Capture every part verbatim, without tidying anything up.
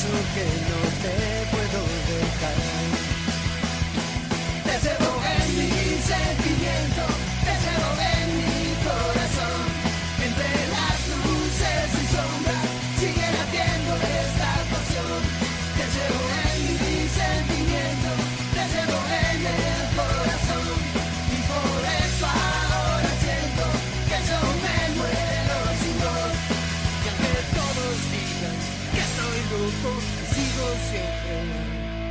eso que no te puedo dejar. Te llevo en mi sentimiento, te llevo en mi corazón. Entre las luces y sombras sigue latiendo esta pasión. Te llevo en mi sentimiento, te llevo en el corazón. Y por eso ahora siento que yo me muero sin vos. Y aunque todos digan que soy loco, sigo siempre.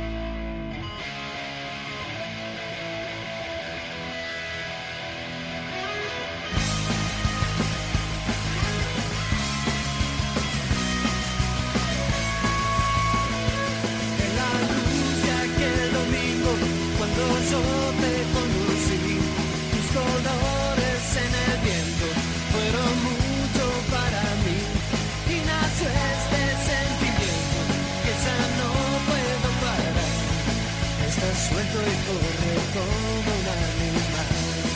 Yo te conocí, tus colores en el viento fueron mucho para mí. Y nació este sentimiento que ya no puedo parar. Estás suelto y corre como un animal.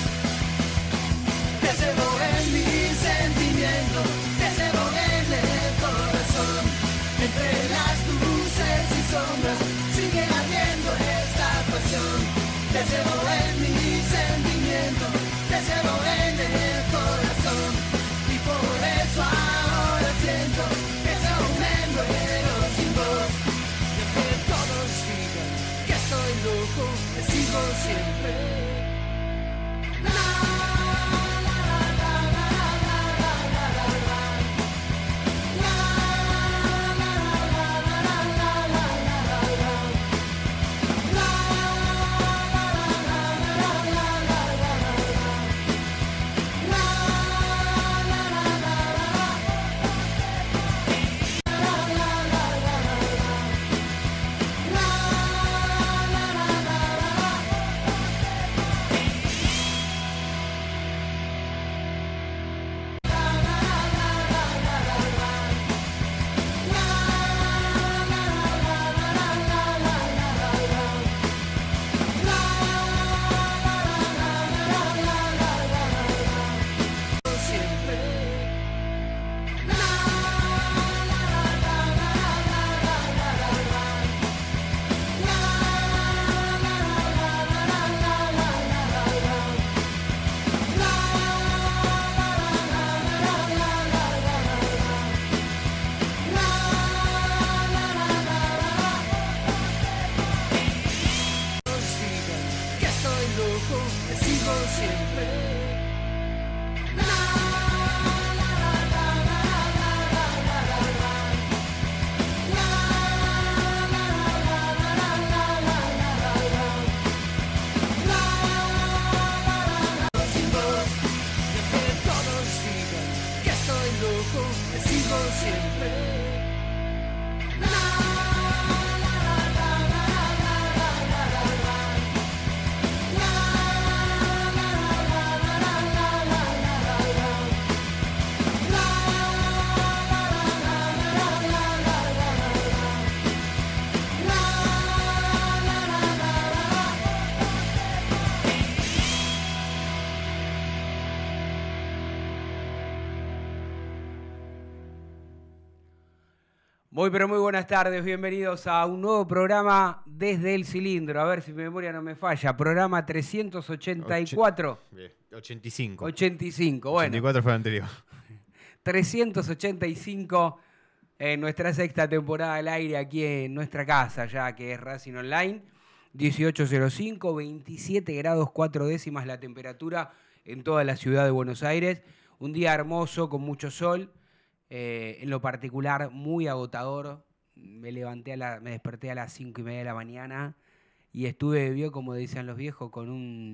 Te llevo en mi sentimiento, te llevo en el corazón. Entre las luces y sombras sigue ardiendo esta pasión. Te llevo en mi sentimiento, te llevo en el corazón. Y por eso ahora siento que yo me muero sin vos. Y aunque todos digan que estoy loco, te sigo siempre. Muy pero muy buenas tardes, bienvenidos a un nuevo programa desde el cilindro, a ver si mi memoria no me falla, programa trescientos ochenta y cuatro. ochenta y cinco. ochenta y cinco, bueno. ochenta y cuatro fue el anterior. trescientos ochenta y cinco en nuestra sexta temporada al aire aquí en nuestra casa ya, que es Racing Online. dieciocho cero cinco, veintisiete grados cuatro décimas la temperatura en toda la ciudad de Buenos Aires. Un día hermoso con mucho sol. Eh, en lo particular muy agotador. Me levanté a la, me desperté a las cinco y media de la mañana y estuve, vio como decían los viejos, con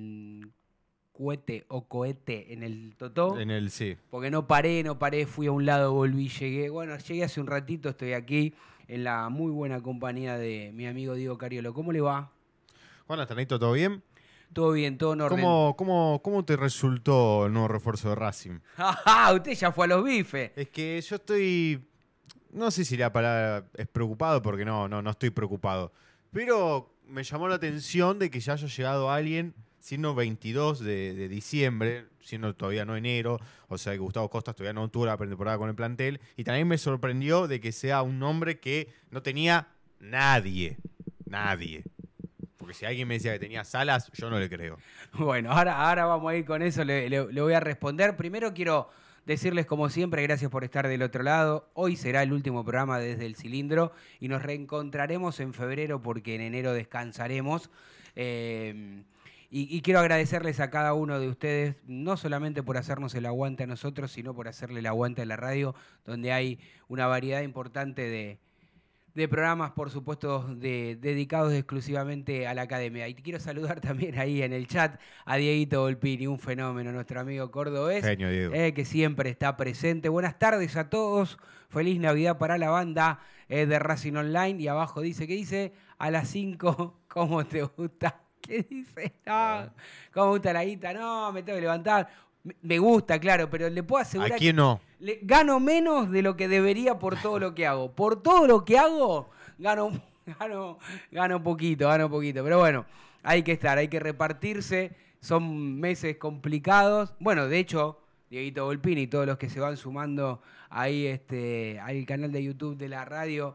un cohete o cohete en el totó. En el sí. Porque no paré, no paré, fui a un lado, volví, llegué. Bueno, llegué hace un ratito, estoy aquí en la muy buena compañía de mi amigo Diego Cariolo. ¿Cómo le va? Buenas, Tanito, ¿todo bien? Todo bien, todo en orden. ¿Cómo, cómo, ¿Cómo te resultó el nuevo refuerzo de Racing? ¡Ajá! Usted ya fue a los bifes. Es que yo estoy... No sé si la palabra es preocupado, porque no, no, no estoy preocupado. Pero me llamó la atención de que ya haya llegado alguien siendo veintidós de, de diciembre, siendo todavía no enero, o sea que Gustavo Costas todavía no tuvo la pretemporada con el plantel, y también me sorprendió de que sea un nombre que no tenía nadie, nadie. Porque si alguien me decía que tenía Salas, yo no le creo. Bueno, ahora, ahora vamos a ir con eso, le, le- le voy a responder. Primero quiero decirles, como siempre, gracias por estar del otro lado. Hoy será el último programa desde el cilindro y nos reencontraremos en febrero porque en enero descansaremos. Eh, y, y quiero agradecerles a cada uno de ustedes, no solamente por hacernos el aguante a nosotros, sino por hacerle el aguante a la radio, donde hay una variedad importante de de programas, por supuesto, de, dedicados exclusivamente a la academia. Y quiero saludar también ahí en el chat a Dieguito Volpini, un fenómeno, nuestro amigo cordobés, Genio, Diego. eh, que siempre está presente. Buenas tardes a todos, feliz Navidad para la banda eh, de Racing Online. Y abajo dice, ¿qué dice? A las cinco, ¿cómo te gusta? ¿Qué dice? No, ¿cómo me gusta la guita? No, me tengo que levantar. Me- Me gusta, claro, pero le puedo asegurar ¿A quién no? le- gano menos de lo que debería por todo lo que hago. Por todo lo que hago, gano, gano, gano poquito, gano poquito. Pero bueno, hay que estar, hay que repartirse. Son meses complicados. Bueno, de hecho, Dieguito Volpini y todos los que se van sumando ahí este, al canal de YouTube de la radio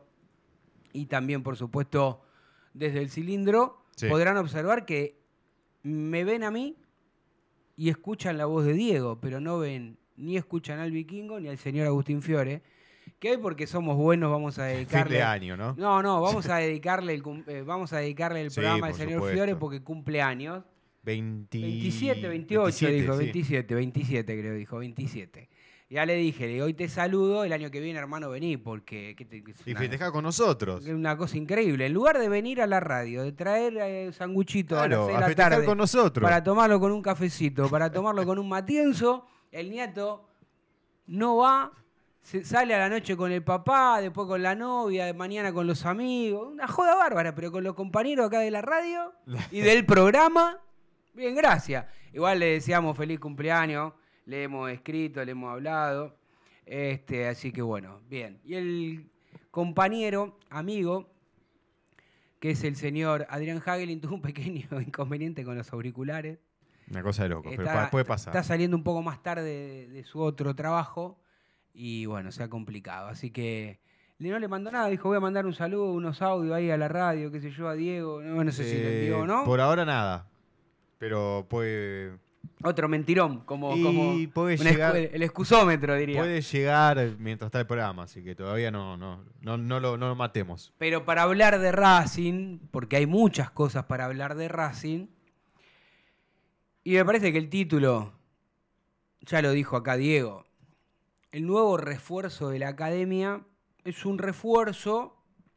y también, por supuesto, desde el cilindro, Sí. podrán observar que me ven a mí y escuchan la voz de Diego, pero no ven ni escuchan al Vikingo ni al señor Agustín Fiore, que hoy porque somos buenos vamos a Fin dedicarle... de año, ¿no? No, no, vamos a dedicarle el, cum- eh, vamos a dedicarle el Sí, programa al por señor supuesto. Fiore porque cumple años. veinte... veintisiete, veintiocho veintisiete, dijo, sí. veintisiete, veintisiete creo, dijo, veintisiete. Ya le dije, le digo, hoy te saludo, el año que viene, hermano, vení, porque... ¿qué te- es Y una- festejar con nosotros. es una cosa increíble. En lugar de venir a la radio, de traer eh, sanguchito a las Claro, seis de a la festejar tarde, con nosotros. para tomarlo con un cafecito, para tomarlo con un matienzo, el nieto no va, se sale a la noche con el papá, después con la novia, mañana con los amigos. Una joda bárbara, pero con los compañeros acá de la radio y del programa. Bien, gracias. Igual le deseamos feliz cumpleaños, le hemos escrito, le hemos hablado. Este, así que bueno, bien. Y el compañero, amigo, que es el señor Adrián Hagelin, tuvo un pequeño inconveniente con los auriculares. Una cosa de loco, pero Está- pa- puede pasar. Está saliendo un poco más tarde de, de su otro trabajo y bueno, se ha complicado. Así que le- no le mandó nada, dijo voy a mandar un saludo, unos audios ahí a la radio, qué sé yo, a Diego. No, no sé si le envió o Eh, no. Por ahora nada. Pero puede, Otro mentirón, como, Y como puede una llegar- escu- el excusómetro, diría. puede llegar mientras está el programa, así que todavía no, no, no, no, lo, no lo matemos. Pero para hablar de Racing, porque hay muchas cosas para hablar de Racing, y me parece que el título, ya lo dijo acá Diego, el nuevo refuerzo de la academia es un refuerzo...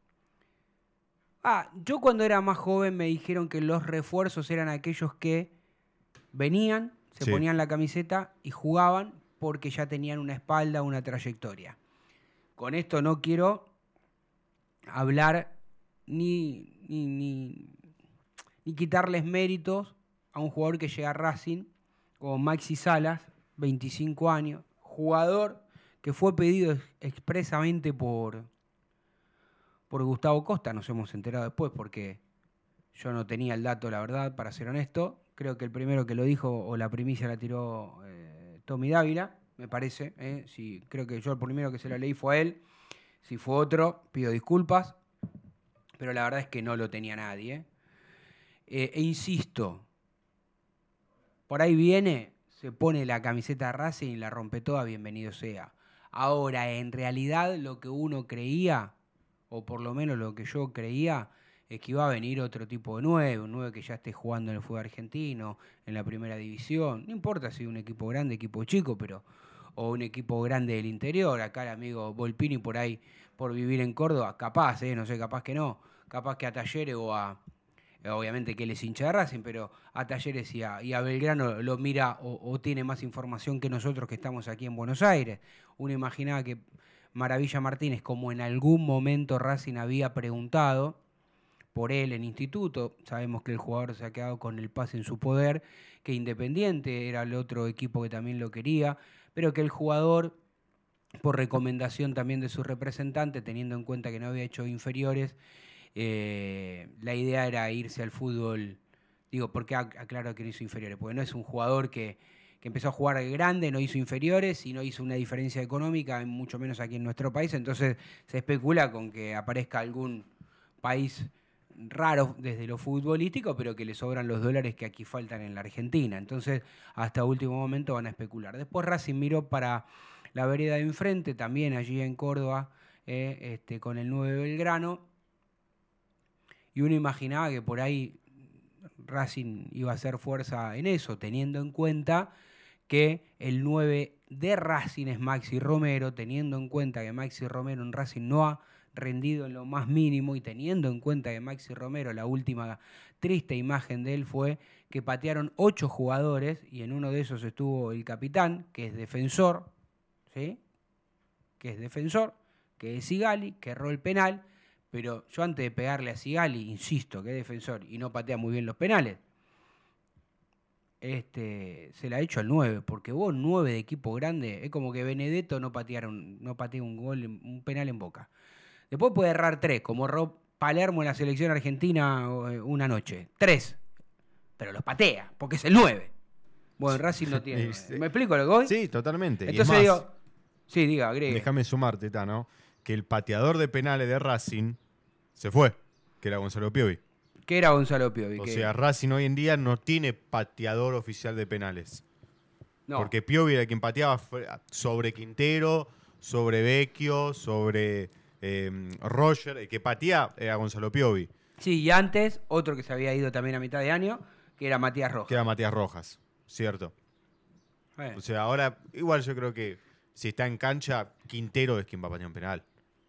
Ah, yo cuando era más joven me dijeron que los refuerzos eran aquellos que venían, se Sí. ponían la camiseta y jugaban porque ya tenían una espalda, una trayectoria. Con esto no quiero hablar ni, ni, ni, ni quitarles méritos a un jugador que llega a Racing, como Maxi Salas, veinticinco años, jugador que fue pedido ex- expresamente por, por Gustavo Costa, nos hemos enterado después porque yo no tenía el dato, la verdad, para ser honesto. Creo que el primero que lo dijo o la primicia la tiró eh, Tommy Dávila, me parece. ¿eh? Sí, creo que yo el primero que se la leí fue a él. Si fue otro, pido disculpas. Pero la verdad es que no lo tenía nadie. Eh, e insisto, por ahí viene, se pone la camiseta de Racing y la rompe toda, bienvenido sea. Ahora, en realidad, lo que uno creía, o por lo menos lo que yo creía, es que iba a venir otro tipo de nueve, un nueve que ya esté jugando en el fútbol argentino, en la primera división. No importa si un equipo grande, equipo chico, pero o un equipo grande del interior. Acá el amigo Volpini por ahí, por vivir en Córdoba, capaz, ¿eh? no sé, capaz que no. Capaz que a Talleres o a... Obviamente que él es hincha de Racing, pero a Talleres y a, y a Belgrano lo mira o, o tiene más información que nosotros que estamos aquí en Buenos Aires. Uno imaginaba que Maravilla Martínez, como en algún momento Racing había preguntado por él en instituto, sabemos que el jugador se ha quedado con el pase en su poder, que Independiente era el otro equipo que también lo quería, pero que el jugador, por recomendación también de su representante, teniendo en cuenta que no había hecho inferiores, Eh, la idea era irse al fútbol Digo, ¿por qué ac- aclaro que no hizo inferiores? Porque no es un jugador que, que empezó a jugar grande, no hizo inferiores y no hizo una diferencia económica, mucho menos aquí en nuestro país. Entonces se especula con que aparezca algún país raro desde lo futbolístico, pero que le sobran los dólares que aquí faltan en la Argentina. Entonces, hasta último momento van a especular. Después Racing miró para la vereda de enfrente, también allí en Córdoba, eh, este, con el nueve Belgrano. Y uno imaginaba que por ahí Racing iba a hacer fuerza en eso, teniendo en cuenta que el nueve de Racing es Maxi Romero, teniendo en cuenta que Maxi Romero en Racing no ha rendido en lo más mínimo y teniendo en cuenta que Maxi Romero, la última triste imagen de él fue que patearon ocho jugadores y en uno de esos estuvo el capitán, que es defensor, ¿sí? Que es defensor, que es Sigali, que erró el penal, pero yo antes de pegarle a Sigali, insisto, que es defensor y no patea muy bien los penales, este, se la ha hecho al nueve, porque vos nueve de equipo grande, es como que Benedetto no patearon, no patea un gol, un penal en Boca. Después puede errar tres, como erró Palermo en la selección argentina una noche. Tres. Pero los patea, porque es el nueve. Bueno, Racing no tiene nueve. ¿Me explico lo que voy? Sí, totalmente. Entonces y es más, digo... Sí, diga, agregue. déjame sumarte, Tano, que el pateador de penales de Racing se fue, que era Gonzalo Piovi. ¿Qué era Gonzalo Piovi? O ¿Qué? sea, Racing hoy en día no tiene pateador oficial de penales. No. Porque Piovi era quien pateaba fue- sobre Quintero, sobre Vecchio, sobre eh, Roger. El que patea era Gonzalo Piovi, Sí, y antes, otro que se había ido también a mitad de año, que era Matías Rojas. que era Matías Rojas, ¿cierto? Bueno. O sea, ahora, igual yo creo que si está en cancha, Quintero es quien va a patear un penal.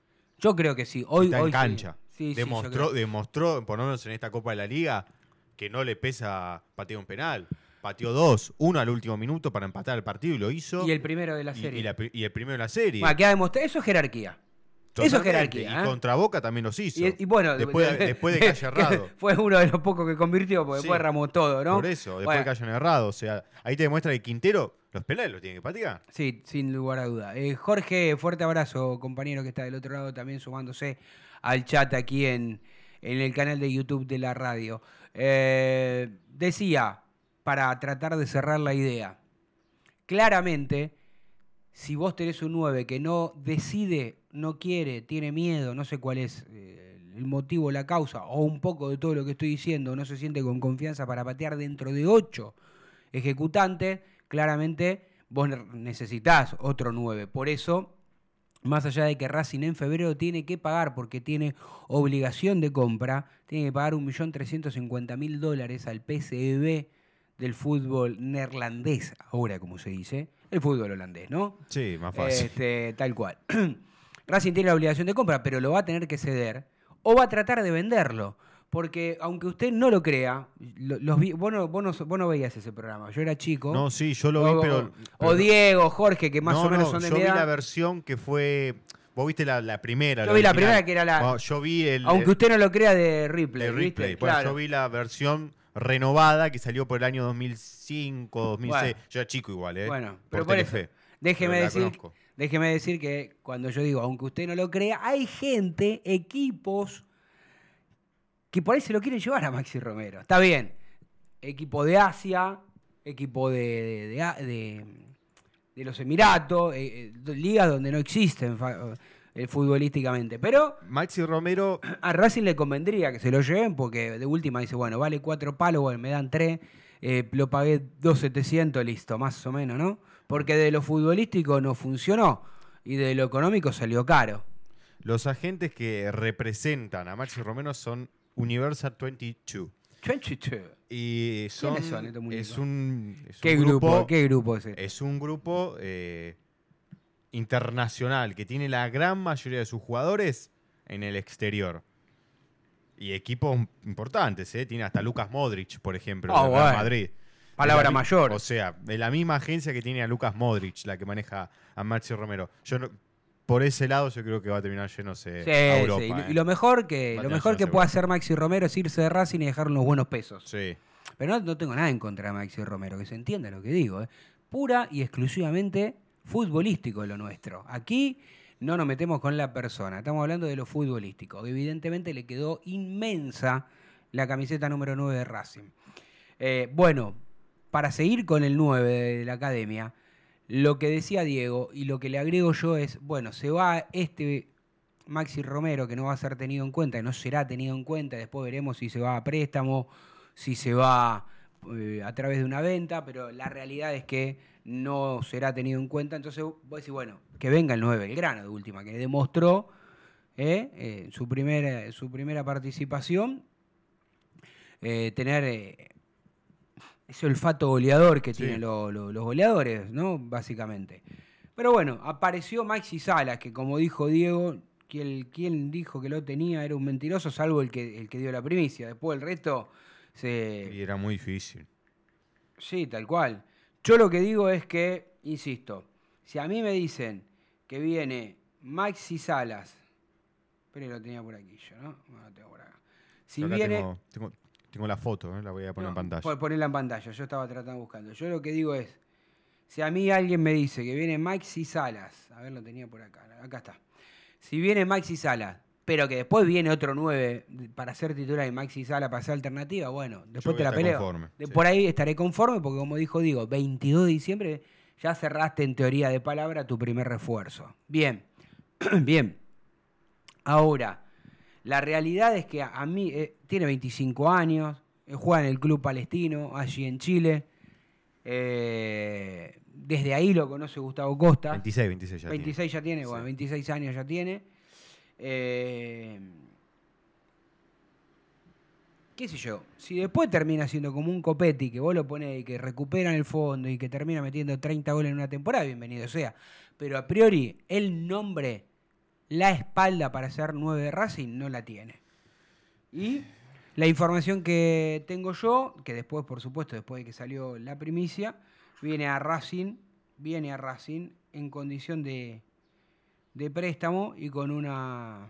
Yo creo que sí. Hoy, está en hoy sí. cancha. Sí, sí, yo demostró, creo. demostró, por lo menos en esta Copa de la Liga, que no le pesa patear un penal. Pateó dos, uno al último minuto para empatar el partido y lo hizo. Y el primero de la Y- serie. y la pri- y el primero de la serie. Bueno, queda demostrado. Eso es jerarquía. Eso es Totalmente. jerarquía. Y ¿eh? contra Boca también los hizo. Y, y bueno, después, de, después de que haya errado. Fue uno de los pocos que convirtió, porque Sí. después erramos todo, ¿no? Por eso, después Bueno, de que hayan errado. O sea, ahí te demuestra que Quintero, los penales los tiene que patear. Sí, sin lugar a duda. Eh, Jorge, fuerte abrazo, compañero que está del otro lado también sumándose al chat aquí en, en el canal de YouTube de la radio. Eh, decía, para tratar de cerrar la idea, claramente, si vos tenés un nueve que no decide, no quiere, tiene miedo, no sé cuál es eh, el motivo, la causa, o un poco de todo lo que estoy diciendo, no se siente con confianza para patear dentro de ocho ejecutantes, claramente vos necesitás otro nueve. Por eso, más allá de que Racing en febrero tiene que pagar, porque tiene obligación de compra, tiene que pagar un millón trescientos cincuenta mil dólares al P S V del fútbol neerlandés, ahora como se dice, el fútbol holandés, ¿no? Sí, más fácil. Este, tal cual. Racing tiene la obligación de compra, pero lo va a tener que ceder o va a tratar de venderlo. Porque aunque usted no lo crea, lo- los vi- vos, no, vos, no, vos no veías ese programa, yo era chico. No, sí, yo lo vi, o, pero... o pero- Diego, Jorge, que más no, o menos no, son de yo mi vi edad. la versión que fue... Vos viste la, la primera. Yo vi la original. primera que era la- Bueno, yo vi el... Aunque el- usted no lo crea, de Ripley, de ¿viste? replay. Bueno, Claro. yo vi la versión renovada que salió por el año dos mil cinco, dos mil seis. Bueno. Yo era chico igual, ¿eh? Bueno, por pero por eso, Telefe. déjeme Pero la decir, conozco. déjeme decir que cuando yo digo, aunque usted no lo crea, hay gente, equipos, que por ahí se lo quieren llevar a Maxi Romero. Está bien, equipo de Asia, equipo de, de, de- de- de los Emiratos, eh, eh, ligas donde no existen fa- eh, futbolísticamente. Pero Maxi Romero, a Racing le convendría que se lo lleven porque de última dice, bueno, vale cuatro palos, bueno, me dan tres, eh, lo pagué dos mil setecientos, listo, más o menos, ¿no? Porque de lo futbolístico no funcionó y de lo económico salió caro. los agentes que representan a Maxi Romero son Universal veintidós. veintidós. Y son, ¿Quiénes son estos muñecos? es un, es ¿Qué un grupo? ¿Qué grupo es ese? Es un grupo eh, internacional que tiene la gran mayoría de sus jugadores en el exterior. Y equipos importantes, ¿eh? Tiene hasta Lucas Modric, por ejemplo, Ah, del Real bueno. Madrid. Palabra De la mi- mayor. O sea, de la misma agencia que tiene a Lucas Modric, la que maneja a Maxi Romero. Yo no- por ese lado yo creo que va a terminar yéndose Sí, a Europa. sí. Y lo- ¿eh? Y lo mejor que, Va a lo tener mejor chance que de puede Europa. hacer Maxi Romero es irse de Racing y dejar unos buenos pesos. Sí. Pero no, no tengo nada en contra de Maxi Romero, que se entienda lo que digo. ¿eh? Pura y exclusivamente futbolístico lo nuestro. Aquí no nos metemos con la persona, estamos hablando de lo futbolístico. Evidentemente le quedó inmensa la camiseta número nueve de Racing. Eh, bueno, para seguir con el nueve de la academia, lo que decía Diego y lo que le agrego yo es, bueno, se va este Maxi Romero que no va a ser tenido en cuenta, que no será tenido en cuenta, después veremos si se va a préstamo, si se va eh, a través de una venta, pero la realidad es que no será tenido en cuenta, entonces vos decís, bueno, que venga el nueve Belgrano de última, que demostró eh, eh, su, primera, su primera participación, eh, tener... Eh, ese olfato goleador que Sí. tienen lo- lo- los goleadores, ¿no? Básicamente. Pero bueno, apareció Maxi Salas, que como dijo Diego, quien, quien dijo que lo tenía era un mentiroso, salvo el que, el que dio la primicia. Después el resto se... Y era muy difícil. Sí, tal cual. Yo lo que digo es que, insisto, si a mí me dicen que viene Maxi Salas, pero lo tenía por aquí yo, ¿no? Bueno, lo tengo por acá. Si Yo acá viene... tengo, tengo, tengo la foto, ¿eh? La voy a poner No, en pantalla. pon- Ponela en pantalla, yo estaba tratando buscando. Yo lo que digo es, si a mí alguien me dice que viene Maxi Salas, a ver, lo tenía por acá, acá está. Si viene Maxi Salas, pero que después viene otro nueve para ser titular y Maxi Salas para ser alternativa, bueno, después voy te a la estar peleo. conforme, De- sí. Por ahí estaré conforme porque como dijo Diego, veintidós de diciembre ya cerraste en teoría de palabra tu primer refuerzo. Bien, bien. Ahora, la realidad es que a, a mí eh, tiene veinticinco años, eh, juega en el club palestino, allí en Chile. Eh, desde ahí lo conoce Gustavo Costa. veintiséis, veintiséis ya veintiséis ya tiene, Sí. bueno, veintiséis años ya tiene. Eh, qué sé yo, si después termina siendo como un Copetti, que vos lo ponés y que recupera en el fondo y que termina metiendo treinta goles en una temporada, bienvenido sea. Pero a priori, el nombre, la espalda para ser nueve de Racing no la tiene. Y la información que tengo yo, que después, por supuesto, después de que salió la primicia, viene a Racing, viene a Racing en condición de, de préstamo y con una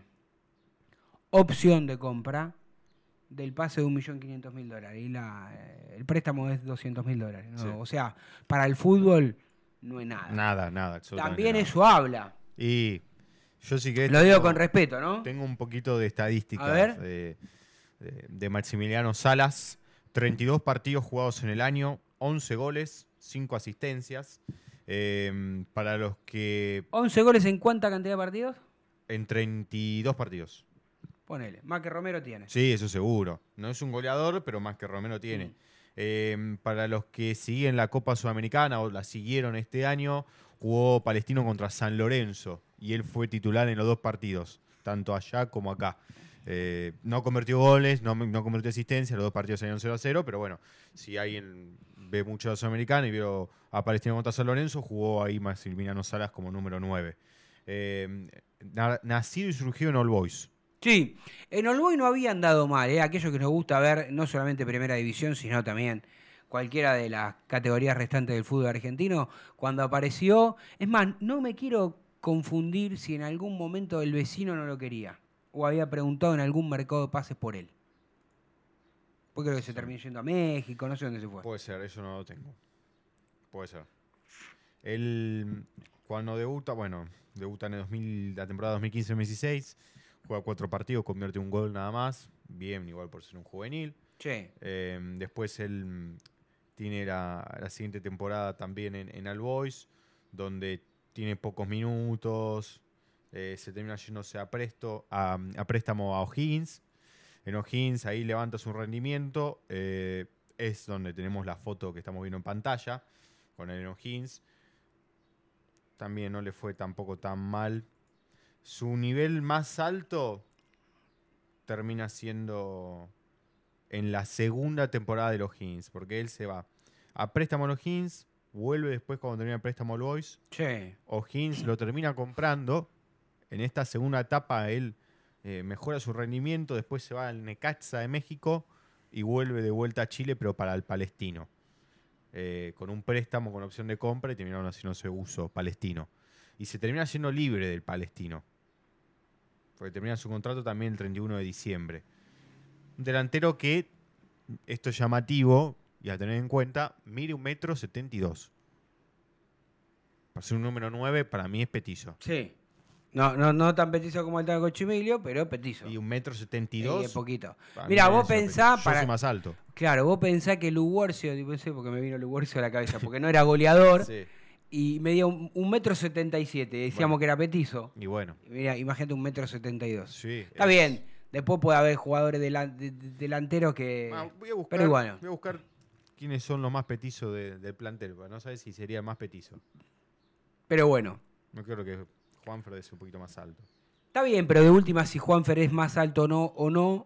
opción de compra del pase de un millón quinientos mil dólares. Y la, eh, el préstamo es doscientos mil dólares. ¿no? Sí. O sea, para el fútbol no es nada. Nada, nada, absolutamente También nada. eso habla. Y yo sí que... Lo digo con respeto, ¿no? Tengo un poquito de estadísticas A ver. de, de- de Maximiliano Salas. treinta y dos partidos jugados en el año, once goles, cinco asistencias. Eh, para los que... ¿once goles en cuánta cantidad de partidos? En treinta y dos partidos. Ponele. Más que Romero tiene. Sí, eso seguro. No es un goleador, pero más que Romero tiene. Mm. Eh, para los que siguen la Copa Sudamericana o la siguieron este año, jugó Palestino contra San Lorenzo y él fue titular en los dos partidos, tanto allá como acá. Eh, no convirtió goles, no, no convirtió asistencia, los dos partidos salieron cero a cero, pero bueno, si alguien ve mucho de Sudamericana y vio a Palestino contra San Lorenzo, jugó ahí Maximiliano Salas como número nueve. Eh, na- nacido y surgido en All Boys. Sí, en Olboy no había andado mal, ¿eh? Aquello que nos gusta ver, no solamente Primera División, sino también cualquiera de las categorías restantes del fútbol argentino, cuando apareció... Es más, no me quiero confundir si en algún momento el vecino no lo quería, o había preguntado en algún mercado de pases por él. Porque creo que se terminó yendo a México, no sé dónde se fue. Puede ser, eso no lo tengo. Puede ser. Él, cuando debuta, bueno, debuta en el dos mil, la temporada dos mil quince dos mil dieciséis, juega cuatro partidos, convierte un gol nada más. Bien, igual por ser un juvenil. Che, Eh, después él mm, tiene la, la siguiente temporada también en, en All Boys, donde tiene pocos minutos. eh, se termina yéndose a, presto, a, a préstamo a O'Higgins. En O'Higgins ahí levanta su rendimiento. eh, es donde tenemos la foto que estamos viendo en pantalla con el O'Higgins. También no le fue tampoco tan mal. Su nivel más alto termina siendo en la segunda temporada de O'Higgins, porque él se va a préstamo a O'Higgins, vuelve después cuando termina el préstamo al Boys. che. O'Higgins lo termina comprando. En esta segunda etapa él eh, mejora su rendimiento, después se va al Necaxa de México y vuelve de vuelta a Chile, pero para el Palestino. Eh, con un préstamo con opción de compra y terminaron haciéndose uso Palestino. Y se termina siendo libre del Palestino, porque termina su contrato también el treinta y uno de diciembre. Un delantero que, esto es llamativo y a tener en cuenta, mide un metro setenta y dos. Para ser un número nueve, para mí es petizo. Sí. No, no, no tan petizo como el Taco Chimilio, pero petizo. Y un metro setenta y Y dos. es poquito. Para Mira, mí vos eso es pensás... petizo. Para... Yo soy más alto. Claro, vos pensás que Luguercio, no sé porque me vino Luguercio a la cabeza, porque no era goleador Sí. y medía un, un metro setenta y siete, decíamos Bueno. que era petizo. Y bueno. Mira, imagínate un metro setenta y dos. Sí. Está es- bien, después puede haber jugadores delan- de- de- delanteros que... Ah, voy a buscar, pero bueno, voy a buscar quiénes son los más petizos de- del plantel, porque no sabes si sería el más petizo. pero bueno. No creo que Juanfer es un poquito más alto. Está bien, pero de última, si Juanfer es más alto o no, o no,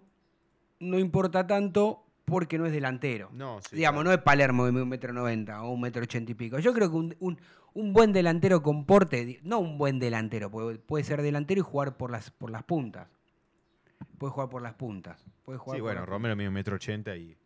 no importa tanto porque no es delantero. No, sí. Digamos, claro. no es Palermo de un metro noventa o un metro ochenta y pico. Yo creo que un, un, un buen delantero con porte, no un buen delantero, puede, puede ser delantero y jugar por las, por las puntas. Puede jugar por las puntas. Puede jugar Sí, por bueno, las Romero mide un metro ochenta y.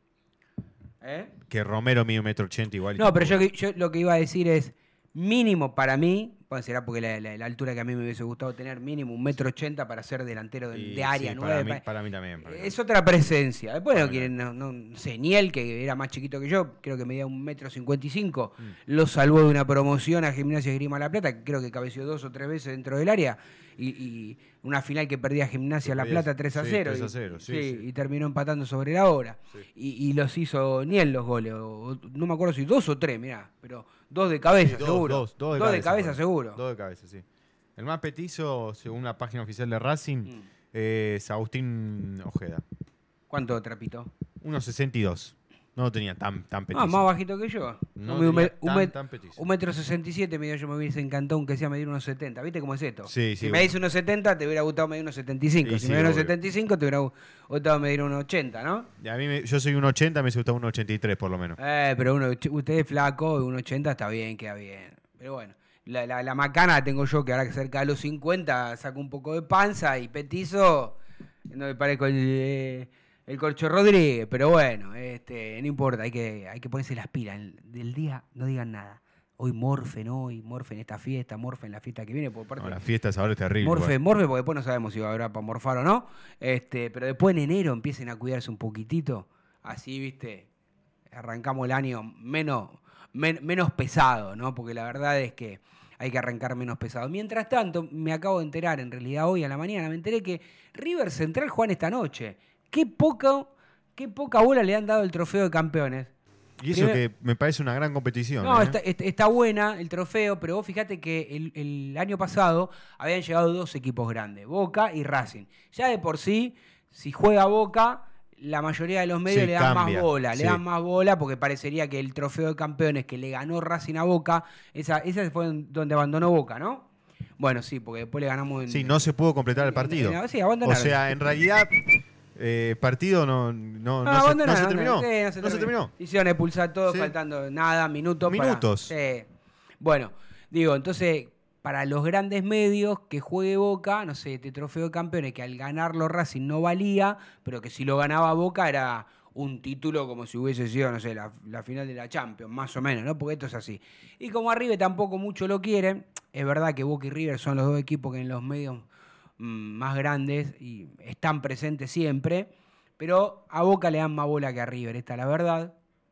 puntas. ¿Eh? Que Romero mide un metro ochenta igual. y No, pero yo, tampoco- yo lo que iba a decir es, mínimo para mí, bueno, será porque la, la- la altura que a mí me hubiese gustado tener, mínimo un metro ochenta para ser delantero de, y de área sí, nueve. para, mí, para mí también. para mí Es otra presencia. Después Para no mí quieren, no, no sé, Niel, que era más chiquito que yo, creo que medía un metro cincuenta y cinco, Mm. lo salvó de una promoción a Gimnasia Esgrima La Plata, que creo que cabeció dos o tres veces dentro del área, y, y una final que perdía Gimnasia Que La perdía- Plata tres a sí, cero. tres a y- cero, sí, sí, sí. y terminó empatando sobre la hora. Sí. Y, y los hizo Niel los goles, o- o- no me acuerdo si dos o tres, mirá, pero dos de cabeza, Sí, dos, seguro. dos, dos de de cabeza, cabeza, fueron. seguro. Dos de cabeza, sí. El más petizo, según la página oficial de Racing, Mm. es Agustín Ojeda. ¿Cuánto trapito? uno sesenta y dos. No lo tenía tan, tan petizo. Ah, más bajito que yo. No un, me- tenía un tan, me- tan petizo. un metro sesenta y siete medio yo me hubiese encantado aunque sea medir unos setenta. ¿Viste cómo es esto? Sí, sí, si me bueno. dice unos setenta te hubiera gustado medir unos setenta y cinco. Sí, si sí, me diera unos obvio. setenta y cinco te hubiera gustado medir unos ochenta, ¿no? Y a mí me- yo soy un ochenta, me hubiese gustado un ochenta y tres por lo menos. Eh, pero uno, usted es flaco, un ochenta está bien, queda bien. Pero bueno, la, la, la macana la tengo yo que ahora que cerca de los cincuenta saco un poco de panza y petizo, no me parezco el, eh, el Corcho Rodríguez, pero bueno, este, no importa, hay que, hay que ponerse las pilas. El- Del día no digan nada. Hoy morfen, hoy morfen esta fiesta, morfen la fiesta que viene, por parte No, la fiesta ahora es terrible. morfe, igual. morfe, porque después no sabemos si va a haber para morfar o no. Este, pero después en enero empiecen a cuidarse un poquitito. Así, viste, arrancamos el año menos, men- menos pesado, ¿no? Porque la verdad es que hay que arrancar menos pesado. Mientras tanto, me acabo de enterar, en realidad hoy a la mañana, me enteré que River Central juega esta noche. Qué poca, qué poca bola le han dado el trofeo de campeones. Y eso Primero- que me parece una gran competición. No, ¿eh? está, está- está buena el trofeo, pero vos fíjate que el, el año pasado habían llegado dos equipos grandes, Boca y Racing. Ya de por sí, si juega Boca, la mayoría de los medios Sí, le dan cambia, más bola, sí. le dan más bola porque parecería que el trofeo de campeones que le ganó Racing a Boca, esa, esa fue donde abandonó Boca, ¿no? Bueno, sí, porque después le ganamos en... Sí, no se pudo completar el en- partido. en- sí, O abandonaron. sea, en realidad, eh, partido no, no, no, No, se, no abandonaron, se terminó. sí, no se terminó. Hicieron expulsar todo, Sí. faltando nada, minutos. para- Minutos. sí. Bueno, digo, entonces, para los grandes medios que juegue Boca, no sé, este trofeo de campeones que al ganarlo Racing no valía, pero que si lo ganaba Boca era un título como si hubiese sido, no sé, la, la final de la Champions, más o menos, ¿no? Porque esto es así. Y como a River tampoco mucho lo quieren, es verdad que Boca y River son los dos equipos que en los medios mm, más grandes y están presentes siempre, pero a Boca le dan más bola que a River, esta es la verdad.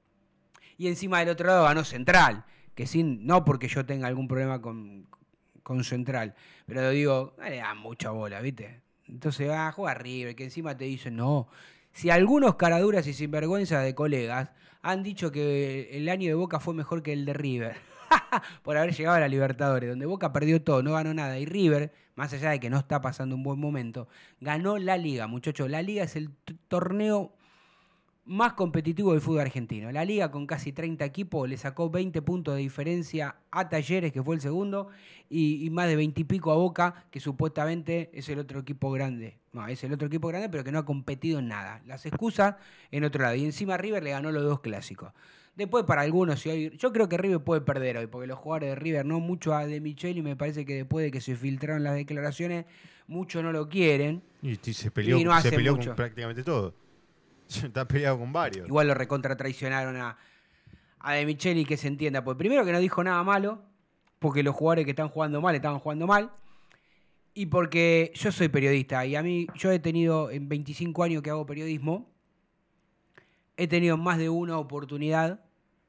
Y encima del otro lado ganó Central, que sin, no porque yo tenga algún problema con, con Central, pero digo, no le dan mucha bola, ¿viste? Entonces va a jugar River, que encima te dicen, no. Si algunos caraduras y sinvergüenza de colegas han dicho que el año de Boca fue mejor que el de River, por haber llegado a la Libertadores, donde Boca perdió todo, no ganó nada, y River, más allá de que no está pasando un buen momento, ganó la Liga, muchachos. La Liga es el t- torneo más competitivo del fútbol argentino. La Liga, con casi treinta equipos, le sacó veinte puntos de diferencia a Talleres, que fue el segundo, y, y más de veinte y pico a Boca, que supuestamente es el otro equipo grande. No, es el otro equipo grande, pero que no ha competido en nada. Las excusas en otro lado. Y encima River le ganó los dos clásicos. Después, para algunos, si hoy, yo creo que River puede perder hoy, porque los jugadores de River, no mucho a De Micheli, me parece que después de que se filtraron las declaraciones, muchos no lo quieren. Y t- se peleó, Y no se hace peleó mucho. con prácticamente todo. Está peleado con varios. Igual lo recontra traicionaron a, a De Micheli, que se entienda. Pues primero que no dijo nada malo, porque los jugadores que están jugando mal estaban jugando mal. Y porque yo soy periodista y a mí, yo he tenido en veinticinco años que hago periodismo, he tenido más de una oportunidad,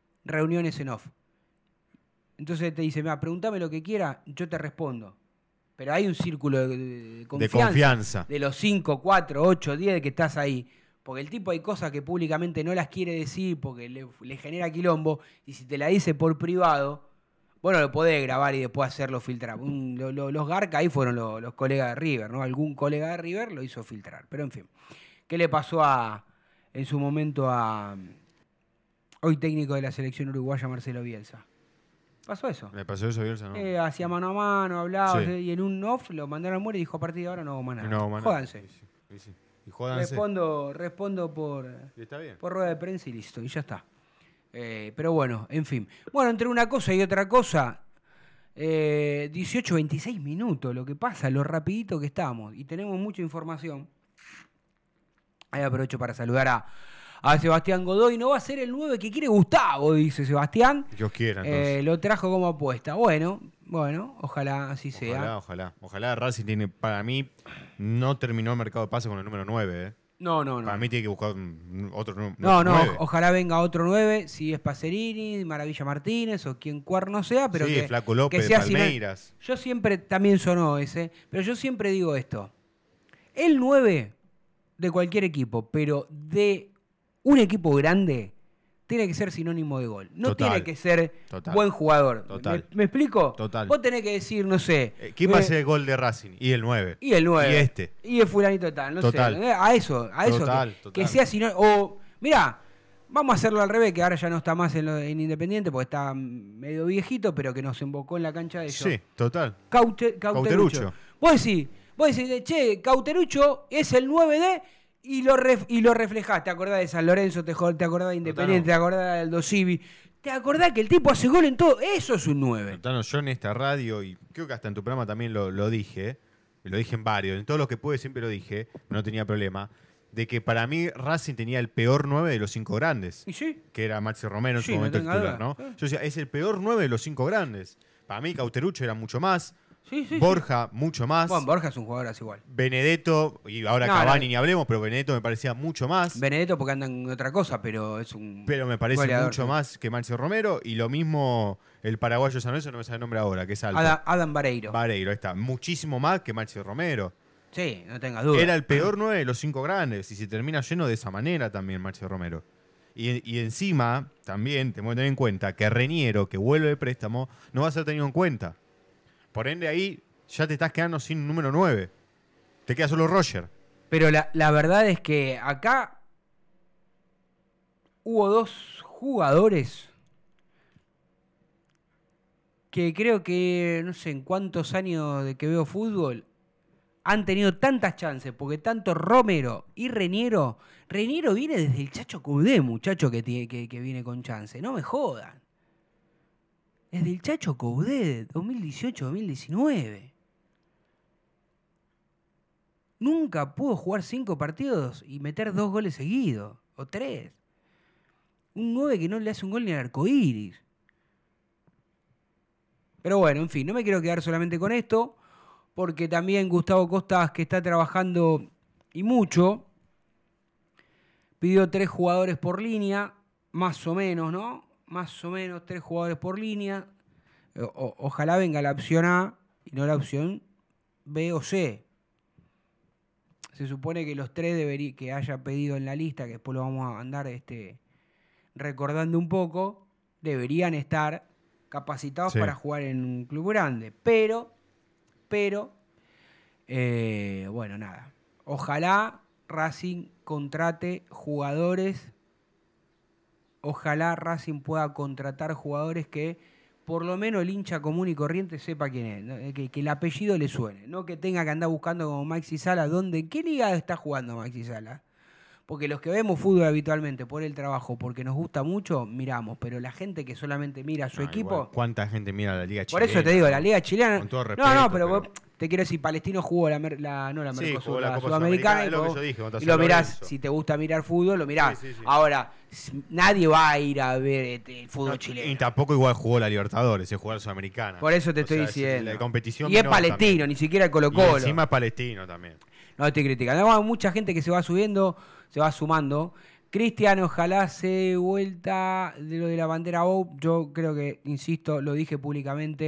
reuniones en off. Entonces te dice, mira, pregúntame lo que quiera, yo te respondo. pero hay un círculo de, de confianza. De confianza. De los cinco, cuatro, ocho, diez que estás ahí. Porque el tipo hay cosas que públicamente no las quiere decir porque le, le genera quilombo. Y si te la dice por privado, bueno, lo podés grabar y después hacerlo filtrar. Un, lo, lo, los Garca ahí fueron los, los colegas de River, ¿no? Algún colega de River lo hizo filtrar. Pero en fin, ¿qué le pasó a en su momento a hoy técnico de la selección uruguaya, Marcelo Bielsa? Pasó eso. ¿Le pasó eso a Bielsa? No. Eh, hacía mano a mano, hablaba, Sí. y en un off lo mandaron a muerte y dijo, a partir de ahora no hago más nada. No, man, Jódanse. sí, sí, sí. Y jódanse. Respondo, respondo por, Y está bien. por rueda de prensa y listo, y ya está. Eh, pero bueno, en fin. Bueno, entre una cosa y otra cosa, eh, dieciocho, veintiséis minutos, lo que pasa, lo rapidito que estamos, y tenemos mucha información. Ahí aprovecho para saludar a, a Sebastián Godoy. No va a ser el nueve que quiere Gustavo, dice Sebastián. Dios quiera, entonces. Eh, lo trajo como apuesta. Bueno, bueno, ojalá así sea. Ojalá, ojalá. Ojalá Racing tiene, para mí, no terminó el mercado de pases con el número nueve, ¿eh? No, no, no. Para mí tiene que buscar un- otro nu- No, no, nueve. ojalá venga otro nueve, si es Pacerini, Maravilla Martínez o quien cuerno sea, pero sí, que, Flaco López, que sea sino- Palmeiras. Yo siempre, también sonó ese, pero yo siempre digo esto. El nueve de cualquier equipo, pero de un equipo grande, tiene que ser sinónimo de gol. No Total. tiene que ser Total. buen jugador. Total. ¿Me, me explico? Total. Vos tenés que decir, no sé. Eh, ¿Quién va a eh, ser el gol de Racing? Y el nueve. Y el nueve. Y este. Y el fulanito tal, no Total. sé. A eso, a eso. Total, que, total. que sea si no. O, mirá, vamos a hacerlo al revés, que ahora ya no está más en, lo- en Independiente, porque está medio viejito, pero que nos embocó en la cancha de ellos. Sí, total. Caute- Cauterucho. Cauterucho. Vos decís, vos decís, che, Cauterucho es el nueve D y lo, ref- y lo reflejás. ¿Te acordás de San Lorenzo? ¿Te, jo- te acordás de Independiente? ¿Te acordás del Dosivi? ¿Te acordás que el tipo hace gol en todo? Eso es un nueve. Notano, yo en esta radio, y creo que hasta en tu programa también lo, lo dije, y lo dije en varios, en todos los que pude siempre lo dije, no tenía problema, de que para mí Racing tenía el peor nueve de los cinco grandes, ¿Y sí? que era Maxi Romero en Sí, su no momento tenga titular, duda. ¿no? Eh. Yo decía, es el peor nueve de los cinco grandes. Para mí Cauterucho era mucho más, Sí, sí. Borja mucho más, Bueno, Borja es un jugador así igual. Benedetto, y ahora No, Cavani no. ni hablemos, pero Benedetto me parecía mucho más. Benedetto porque anda en otra cosa, pero es un. Pero me parece goleador, mucho sí. más que Maxi Romero, y lo mismo el paraguayo San Lorenzo, no me sale el nombre ahora, que es alto. Adam, Adam Vareiro. Vareiro, ahí está. Muchísimo más que Maxi Romero. Sí, no tengas duda. Era el peor nueve de los cinco grandes y se termina lleno de esa manera también Maxi Romero. Y, y encima, también tenemos que tener en cuenta que Reñero, que vuelve de préstamo, no va a ser tenido en cuenta. Por ende, ahí ya te estás quedando sin un número nueve. Te queda solo Roger. Pero la, la verdad es que acá hubo dos jugadores que creo que, no sé en cuántos años de que veo fútbol, han tenido tantas chances, porque tanto Romero y Reñero, Reñero viene desde el Chacho Cudé, muchacho, que, tiene, que, que viene con chance, no me jodan. Desde el Chacho Cudé, dos mil dieciocho dos mil diecinueve. Nunca pudo jugar cinco partidos y meter dos goles seguidos, o tres. Un nueve que no le hace un gol ni al arcoíris. Pero bueno, en fin, no me quiero quedar solamente con esto, porque también Gustavo Costas, que está trabajando y mucho, pidió tres jugadores por línea, más o menos, ¿no? Más o menos tres jugadores por línea. O- ojalá venga la opción A y no la opción B o C. Se supone que los tres deberí- que haya pedido en la lista, que después lo vamos a andar este, recordando un poco, deberían estar capacitados Sí. para jugar en un club grande. Pero, pero, eh, bueno, nada. Ojalá Racing contrate jugadores. Ojalá Racing pueda contratar jugadores que por lo menos el hincha común y corriente sepa quién es, ¿no? que, que el apellido le suene, no que tenga que andar buscando como Maxi Sala, ¿dónde, ¿en qué liga está jugando Maxi Sala? Porque los que vemos fútbol habitualmente por el trabajo, porque nos gusta mucho, miramos, pero la gente que solamente mira a su No, equipo, igual, ¿cuánta gente mira la Liga por Chilena? eso te digo, la liga chilena, Con todo no, respeto, no, pero, pero- vos- te quiero decir, Palestino jugó la, mer- la no la Sí, Mercosur, jugó la la, Copa Sudamericana, Sudamericana, es lo que vos- yo dije, contra y San lo mirás, Lorenzo. si te gusta mirar fútbol, lo mirás. Sí, sí, sí. Ahora, s- nadie va a ir a ver este, el fútbol No, chileno. Y tampoco igual jugó la Libertadores, es jugar la Sudamericana. Por eso te O estoy sea, es diciendo. La competición y es menor palestino, también. ni siquiera el Colo Y Colo. encima es palestino también. No estoy criticando. Hay mucha gente que se va subiendo, se va sumando. Cristian, ojalá se dé vuelta de lo de la bandera O. Yo creo que, insisto, lo dije públicamente,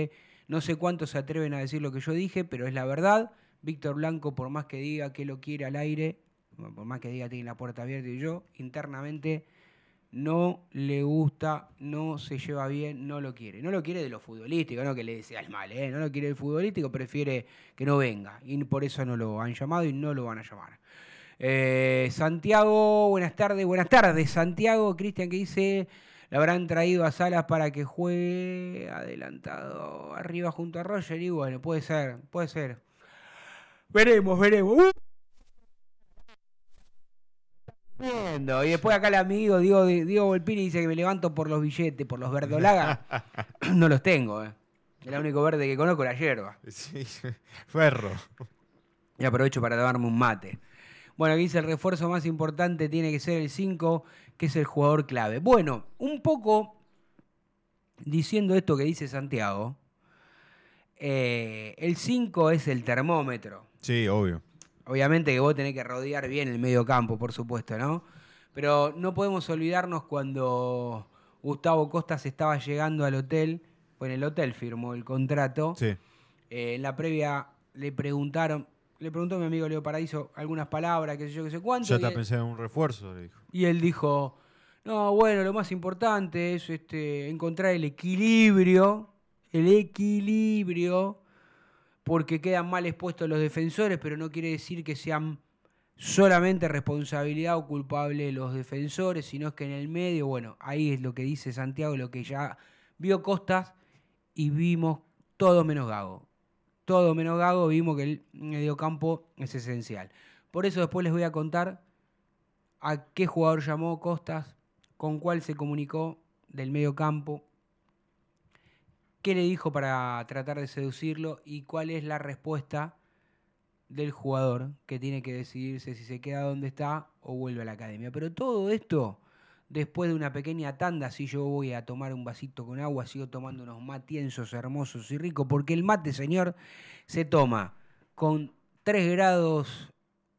No sé cuántos se atreven a decir lo que yo dije, pero es la verdad. Víctor Blanco, por más que diga que lo quiere al aire, por más que diga que tiene la puerta abierta y yo, internamente no le gusta, no se lleva bien, no lo quiere. No lo quiere de lo futbolístico, no que le deseas mal, ¿eh? No lo quiere del futbolístico, prefiere que no venga. Y por eso no lo han llamado y no lo van a llamar. Eh, Santiago, buenas tardes, buenas tardes. Santiago, Cristian, que dice, le habrán traído a Salas para que juegue adelantado arriba junto a Roger. Y bueno, puede ser, puede ser. Veremos, veremos. Uh. Y después acá el amigo Diego, Diego Volpini dice que me levanto por los billetes, por los verdolagas. No los tengo, eh. El único verde que conozco es la hierba. Sí, ferro. Y aprovecho para darme un mate. Bueno, aquí dice el refuerzo más importante tiene que ser el cinco, que es el jugador clave. Bueno, un poco diciendo esto que dice Santiago, eh, el cinco es el termómetro. Sí, obvio. Obviamente que vos tenés que rodear bien el medio campo, por supuesto, ¿no? Pero no podemos olvidarnos cuando Gustavo Costas estaba llegando al hotel, pues en el hotel firmó el contrato. Sí. Eh, en la previa le preguntaron, le preguntó a mi amigo Leo Paradiso algunas palabras, qué sé yo, qué sé cuánto. Ya y te él, pensé en un refuerzo, le dijo. Y él dijo, no, bueno, lo más importante es este, encontrar el equilibrio, el equilibrio, porque quedan mal expuestos los defensores, pero no quiere decir que sean solamente responsabilidad o culpable los defensores, sino es que en el medio, bueno, ahí es lo que dice Santiago, lo que ya vio Costas y vimos todo menos Gago. Todo menos Gago, vimos que el mediocampo es esencial. Por eso después les voy a contar a qué jugador llamó Costas, con cuál se comunicó del mediocampo, qué le dijo para tratar de seducirlo y cuál es la respuesta del jugador que tiene que decidirse si se queda donde está o vuelve a la academia. Pero todo esto, después de una pequeña tanda, si yo voy a tomar un vasito con agua, sigo tomando unos matienzos hermosos y ricos, porque el mate, señor, se toma con tres grados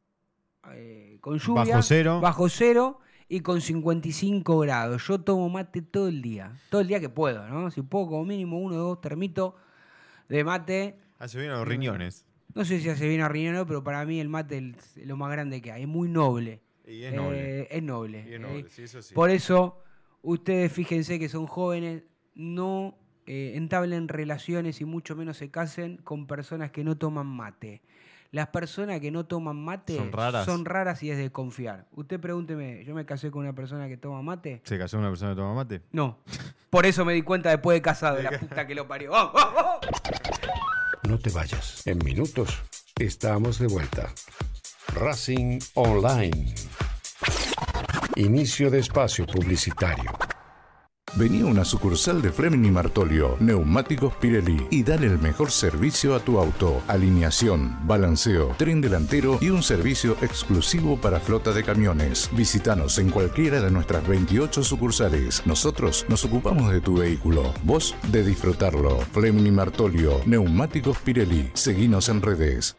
eh, con lluvia, bajo cero. bajo cero y con cincuenta y cinco grados. Yo tomo mate todo el día, todo el día que puedo, ¿no? Si puedo, como mínimo uno o dos termitos de mate. Hace bien a los riñones. No sé si hace bien a riñón o no, pero para mí el mate es lo más grande que hay. Es muy noble. Y es noble. Eh, es noble. Y es noble, eh. sí, eso sí. Por eso, ustedes fíjense que son jóvenes, no eh, entablen relaciones y mucho menos se casen con personas que no toman mate. Las personas que no toman mate son raras, son raras y es de confiar. Usted pregúnteme, ¿yo me casé con una persona que toma mate? ¿Se casó con una persona que toma mate? No. Por eso me di cuenta después de casado, la puta que lo parió. ¡Oh, oh, oh! No te vayas. En minutos estamos de vuelta. Racing Online. Inicio de espacio publicitario. Vení a una sucursal de Fleming y Martolio, Neumáticos Pirelli, y dale el mejor servicio a tu auto. Alineación, balanceo, tren delantero y un servicio exclusivo para flota de camiones. Visítanos en cualquiera de nuestras veintiocho sucursales. Nosotros nos ocupamos de tu vehículo, vos de disfrutarlo. Fleming y Martolio, Neumáticos Pirelli. Seguinos en redes.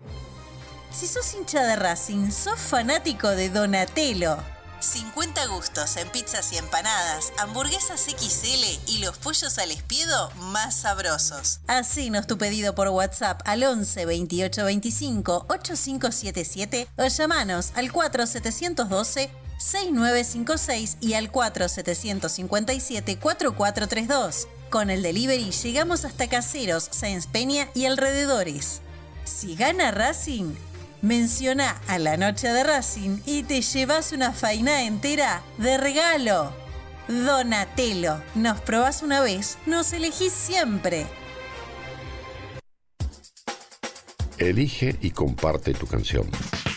Si sos hincha de Racing, sos fanático de Donatello. cincuenta gustos en pizzas y empanadas, hamburguesas equis ele y los pollos al espiedo más sabrosos. Hacenos tu pedido por WhatsApp al once veintiocho veinticinco ochenta y cinco setenta y siete o llamanos al cuatro siete uno dos seis nueve cinco seis y al cuatro siete cinco siete cuatro cuatro tres dos. Con el delivery llegamos hasta Caseros, Sáenz Peña y alrededores. Si gana Racing, menciona a la noche de Racing y te llevas una faina entera de regalo. Donatello, nos probás una vez, nos elegís siempre. Elige y comparte tu canción.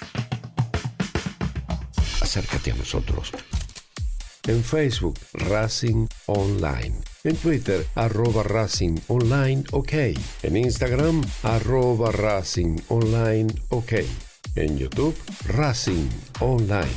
Acércate a nosotros. En Facebook, Racing Online. En Twitter, arroba Racing Online OK. En Instagram, arroba Racing Online OK. En YouTube, Racing Online.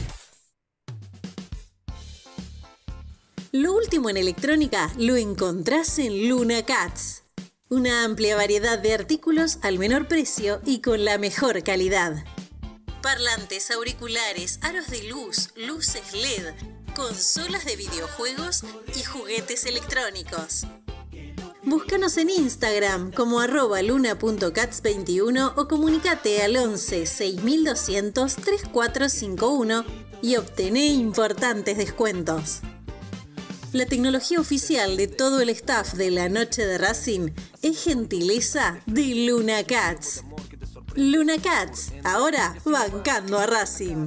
Lo último en electrónica lo encontrás en Luna Cats. Una amplia variedad de artículos al menor precio y con la mejor calidad. Parlantes, auriculares, aros de luz, luces L E D, consolas de videojuegos y juguetes electrónicos. Búscanos en Instagram como arroba luna punto cats veintiuno o comunicate al once seis mil doscientos treinta y cuatro cincuenta y uno y obtené importantes descuentos. La tecnología oficial de todo el staff de la Noche de Racing es gentileza de Luna Cats. Luna Cats, ahora bancando a Racing.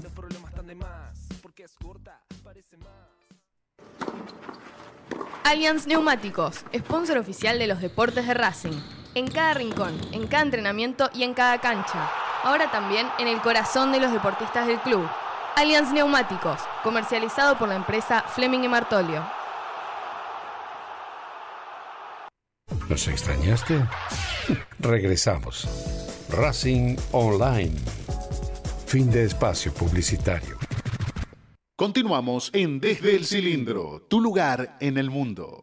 Allianz Neumáticos, sponsor oficial de los deportes de Racing. En cada rincón, en cada entrenamiento y en cada cancha. Ahora también en el corazón de los deportistas del club. Allianz Neumáticos, comercializado por la empresa Fleming y Martolio. ¿Nos extrañaste? Regresamos. Racing Online. Fin de espacio publicitario. Continuamos en Desde el Cilindro, tu lugar en el mundo.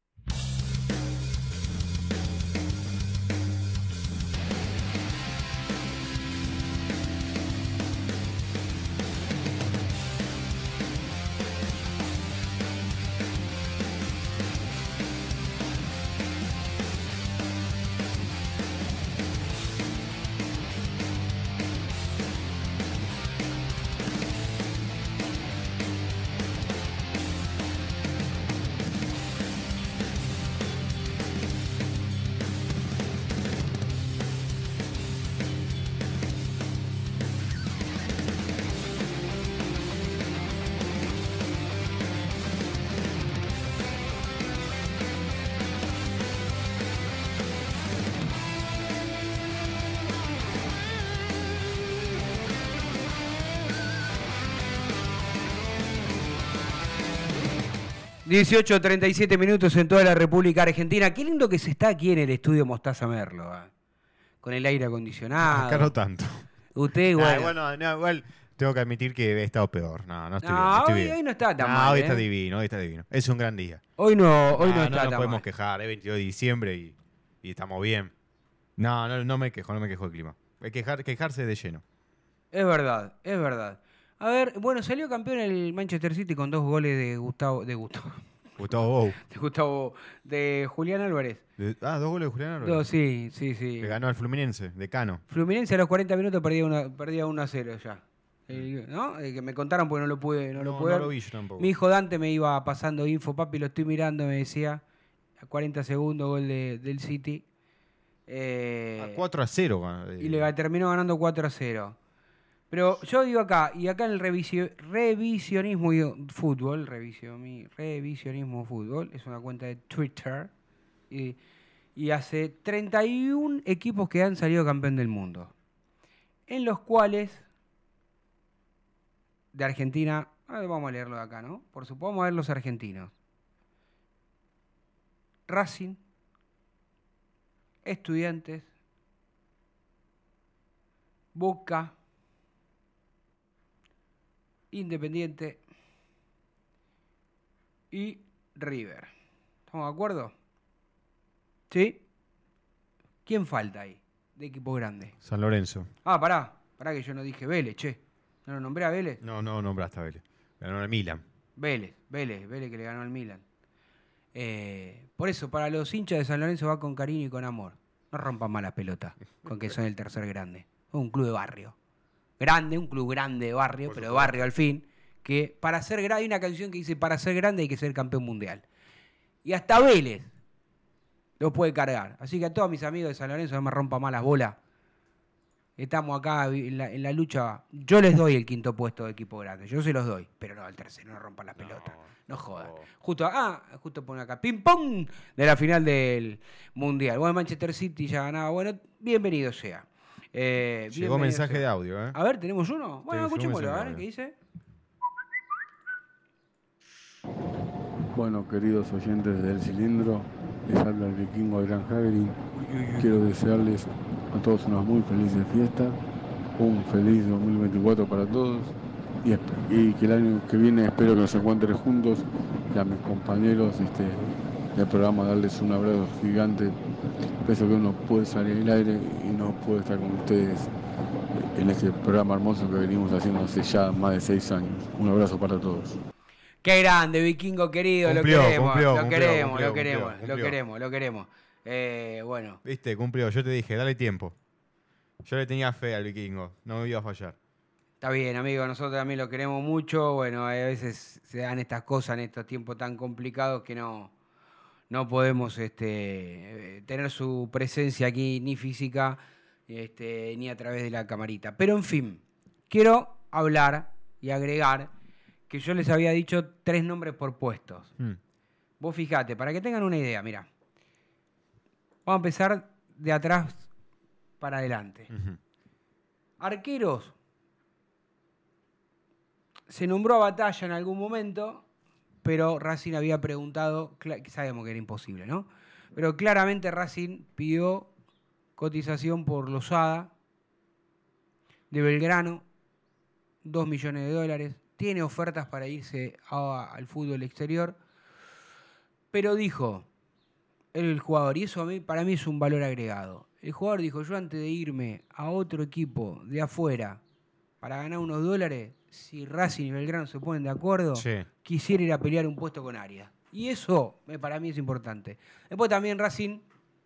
dieciocho treinta y siete minutos en toda la República Argentina. Qué lindo que se está aquí en el estudio Mostaza Merlo, ¿eh? Con el aire acondicionado. Acá no tanto. Usted igual. Nah, bueno, no, igual tengo que admitir que he estado peor. No, no estoy No, bien. No estoy hoy- bien. hoy no está tan No, mal, hoy ¿eh? está divino, hoy está divino. Es un gran día. Hoy no, hoy no, No, está no tan nos podemos mal. quejar. Es veintidós de diciembre y, y estamos bien. No, no, no me quejo, no me quejo del clima. Hay que quejar, quejarse de lleno. Es verdad, es verdad. A ver, bueno, salió campeón el Manchester City con dos goles de Gustavo, de Gustavo, Gustavo Bou. de Gustavo, de Julián Álvarez. De- ah, dos goles de Julián Álvarez. Dos, sí, sí, sí. Le ganó al Fluminense, de Cano. Fluminense a los cuarenta minutos perdía una, perdía uno a cero ya. El- ¿No? El que me contaron porque no lo pude, no, lo No, pude no ver. lo vi yo tampoco. Mi hijo Dante me iba pasando info, papi, lo estoy mirando, me decía, a cuarenta segundos, gol de- del City. Eh, Ah, cuatro a cero. eh. y le ga- terminó ganando cuatro a cero. Pero yo digo acá, y acá en el revisio- revisionismo y fútbol, revisio- mi- revisionismo fútbol, es una cuenta de Twitter, y, y hace treinta y uno equipos que han salido campeón del mundo, en los cuales, de Argentina, a ver, vamos a leerlo de acá, ¿no? Por supuesto, vamos a ver los argentinos. Racing, Estudiantes, Boca, Independiente y River. ¿Estamos de acuerdo? ¿Sí? ¿Quién falta ahí de equipo grande? San Lorenzo. Ah, pará. Pará que yo no dije Vélez, che. ¿No lo nombré a Vélez? No, no nombraste a Vélez. Ganó al Milan. Vélez, Vélez, Vélez que le ganó al Milan. Eh, por eso, para los hinchas de San Lorenzo va con cariño y con amor. No rompan más las pelotas con que son el tercer grande. Es un club de barrio. Grande, un club grande de barrio, pero de barrio al fin. Que para ser grande, hay una canción que dice, para ser grande hay que ser campeón mundial. Y hasta Vélez lo puede cargar. Así que a todos mis amigos de San Lorenzo no me rompan más las bolas. Estamos acá en la, en la lucha. Yo les doy el quinto puesto de equipo grande. Yo se los doy. Pero no al tercero, no rompan las pelotas. No jodan. no. Justo, ah, justo pone acá. Ping pong de la final del Mundial. Bueno, Manchester City ya ganaba. Bueno, bienvenido sea. Eh, Llegó bienvenido mensaje sea. de audio, ¿eh? A ver, ¿tenemos uno? Bueno, Sí, llegó escuchémoslo, mensaje a de ver qué audio. dice. Bueno, queridos oyentes del Cilindro, les habla el vikingo Adrián Hagelin. Quiero desearles a todos unas muy felices fiestas, un feliz dos mil veinticuatro para todos y, esp- y que el año que viene espero que nos encuentres juntos y a mis compañeros este, del programa darles un abrazo gigante. Pienso que uno puede salir al aire y no puede estar con ustedes en este programa hermoso que venimos haciendo hace ya más de seis años. Un abrazo para todos. Qué grande, vikingo querido, Cumplió, lo queremos, cumplió, lo cumplió, queremos, cumplió, lo queremos, cumplió, lo cumplió. queremos, lo queremos. Eh, bueno. Viste, cumplió. Yo te dije, dale tiempo. Yo le tenía fe al vikingo. No me iba a fallar. Está bien, amigo, nosotros también lo queremos mucho. Bueno, a veces se dan estas cosas en estos tiempos tan complicados que no, no podemos este, tener su presencia aquí ni física este, ni a través de la camarita. Pero en fin, quiero hablar y agregar que yo les había dicho tres nombres por puestos. Mm. Vos fijate, para que tengan una idea, mira. Vamos a empezar de atrás para adelante. Uh-huh. Arqueros. Se nombró a Batalla en algún momento, pero Racing había preguntado, sabemos que era imposible, ¿no? Pero claramente Racing pidió cotización por Lozada, de Belgrano, dos millones de dólares. Tiene ofertas para irse a, al fútbol exterior, pero dijo el jugador, y eso a mí, para mí es un valor agregado. El jugador dijo, yo antes de irme a otro equipo de afuera para ganar unos dólares, si Racing y Belgrano se ponen de acuerdo, Sí. quisiera ir a pelear un puesto con Arias. Y eso eh, para mí es importante. Después también Racing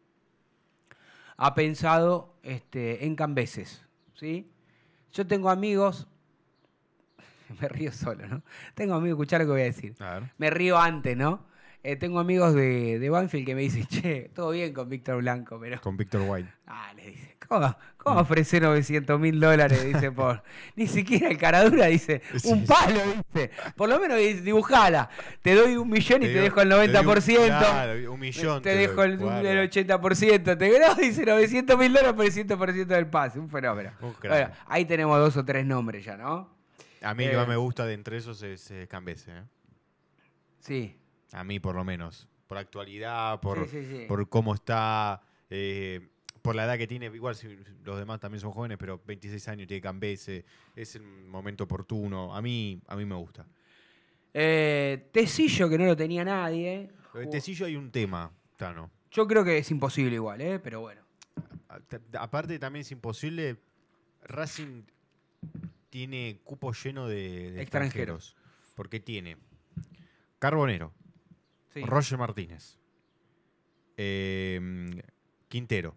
ha pensado este, en Cambeses, ¿sí? Yo tengo amigos, me río solo, ¿no? Tengo amigos, escuchar lo que voy a decir. A ver. Me río antes, ¿no? Eh, tengo amigos de, de Banfield que me dicen, che, todo bien con Víctor Blanco, pero... Con Víctor White. Ah, le dice, ¿cómo, cómo ofrecer novecientos mil dólares? Dice, por... Ni siquiera el caradura, dice, Sí, un sí. palo, dice. Por lo menos dibujala. Te doy un millón y te, digo- dejo el noventa por ciento. te doy un- claro, un millón Te, te dejo doy, el, guarda. el ochenta por ciento. Te no, dice novecientos mil dólares por el cien por ciento del pase. Un fenómeno. Un crack. Bueno, ahí tenemos dos o tres nombres ya, ¿no? A mí Eh. lo que más me gusta de entre esos es eh, Cambese. ¿eh? Sí. A mí, por lo menos. Por actualidad, por, Sí, sí, sí. por cómo está, eh, por la edad que tiene. Igual si los demás también son jóvenes, pero veintiséis años tiene Cambese. Es el momento oportuno. A mí, a mí me gusta. Eh, Tecillo, que no lo tenía nadie. Lo de Tecillo hay un tema, Tano. Yo creo que es imposible igual, ¿eh? Pero bueno. A- ta- Aparte también es imposible. Racing tiene cupo lleno de, de Extranjeros. extranjeros. Porque tiene Carbonero, Sí. Roger Martínez, eh, Quintero,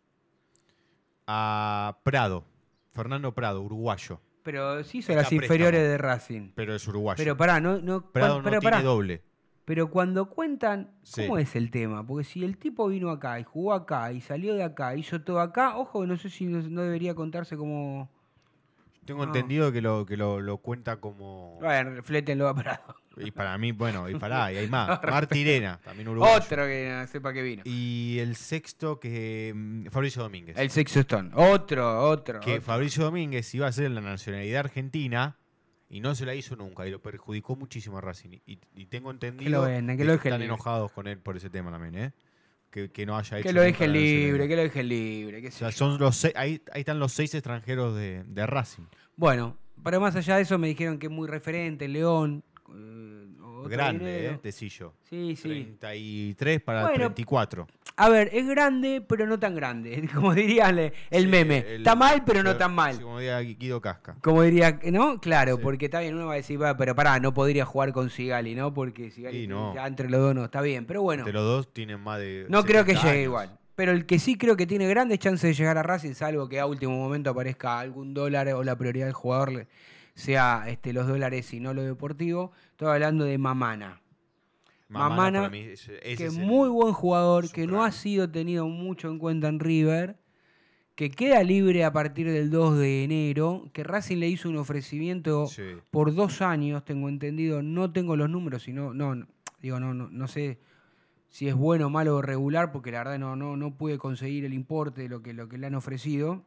a Prado, Fernando Prado, uruguayo, Pero sí hizo Está las préstamo. inferiores de Racing. pero es uruguayo. Pero pará, no, no, Prado cuan- no pero tiene pará. doble. Pero cuando cuentan, ¿cómo Sí. es el tema? Porque si el tipo vino acá y jugó acá y salió de acá, hizo todo acá, ojo, no sé si no, no debería contarse como... Tengo No. entendido que lo, que lo, lo cuenta como... Bueno, flétenlo a Prado. Y para mí, bueno, y pará, y hay más. Martirena, también uruguayo. Otro que no sepa que vino. Y el sexto que mm, Fabricio Domínguez. El Sexto Stone. Otro, otro. que otro. Fabricio Domínguez iba a ser la nacionalidad argentina y no se la hizo nunca y lo perjudicó muchísimo a Racing. Y, y tengo entendido Que lo vendan, que de lo que dejen están libre. enojados con él por ese tema también, ¿eh? Que, que no haya hecho Que lo nunca dejen la libre, nacionalidad. que lo dejen libre. Qué O sé sea, yo. son los seis- ahí, ahí están los seis extranjeros de, de Racing. Bueno, pero más allá de eso me dijeron que es muy referente, León. eh, otro Grande, dinero. ¿eh? Tecillo. Sí, sí. treinta y tres para Bueno, treinta y cuatro. A ver, es grande, pero no tan grande. Como diría el, el Sí, meme. el- Está mal, pero no tan mal. sí, como diría Guido Casca. Como diría, ¿no? Claro, Sí. porque está bien, uno va a decir, "Va, pero pará, no podría jugar con Sigali, ¿no? Porque Sigali Sí, no. ya entre los dos no, está bien, pero bueno, De los dos tienen más de. no creo que setenta llegue años. igual. Pero el que sí creo que tiene grandes chances de llegar a Racing, salvo que a último momento aparezca algún dólar o la prioridad del jugador le- sea este, los dólares y no lo deportivo. Estoy hablando de Mamana. Mamana, Mamana, para mí, ese- ese que es es el- muy buen jugador, su que no crack. ha sido tenido mucho en cuenta en River, que queda libre a partir del dos de enero, que Racing le hizo un ofrecimiento Sí. por dos años, tengo entendido, no tengo los números, sino, no, no, digo, no, no, no sé si es bueno, malo o regular, porque la verdad no, no, no pude conseguir el importe de lo que, lo que le han ofrecido.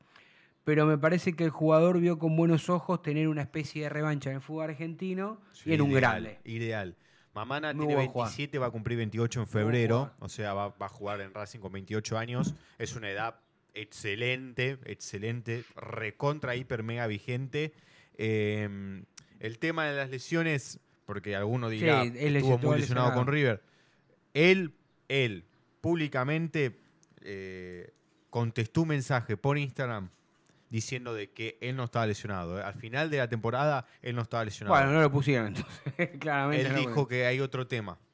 Pero me parece que el jugador vio con buenos ojos tener una especie de revancha en el fútbol argentino Sí, y en un ideal, grande. Ideal. Mamana Muy tiene buen jugador. veintisiete, va a cumplir veintiocho en Muy buen febrero. jugador. O sea, va, va a jugar en Racing con veintiocho años. Es una edad excelente, excelente, recontra, hiper, mega vigente. Eh, el tema de las lesiones, porque alguno dirá, Sí, él estuvo estuvo muy lesionado lesionado. con River. Él, él, públicamente eh, contestó un mensaje por Instagram diciendo de que él no estaba lesionado. ¿eh? Al final de la temporada, él no estaba lesionado. Bueno, no lo pusieron entonces, claramente. Él no, dijo que hay otro tema.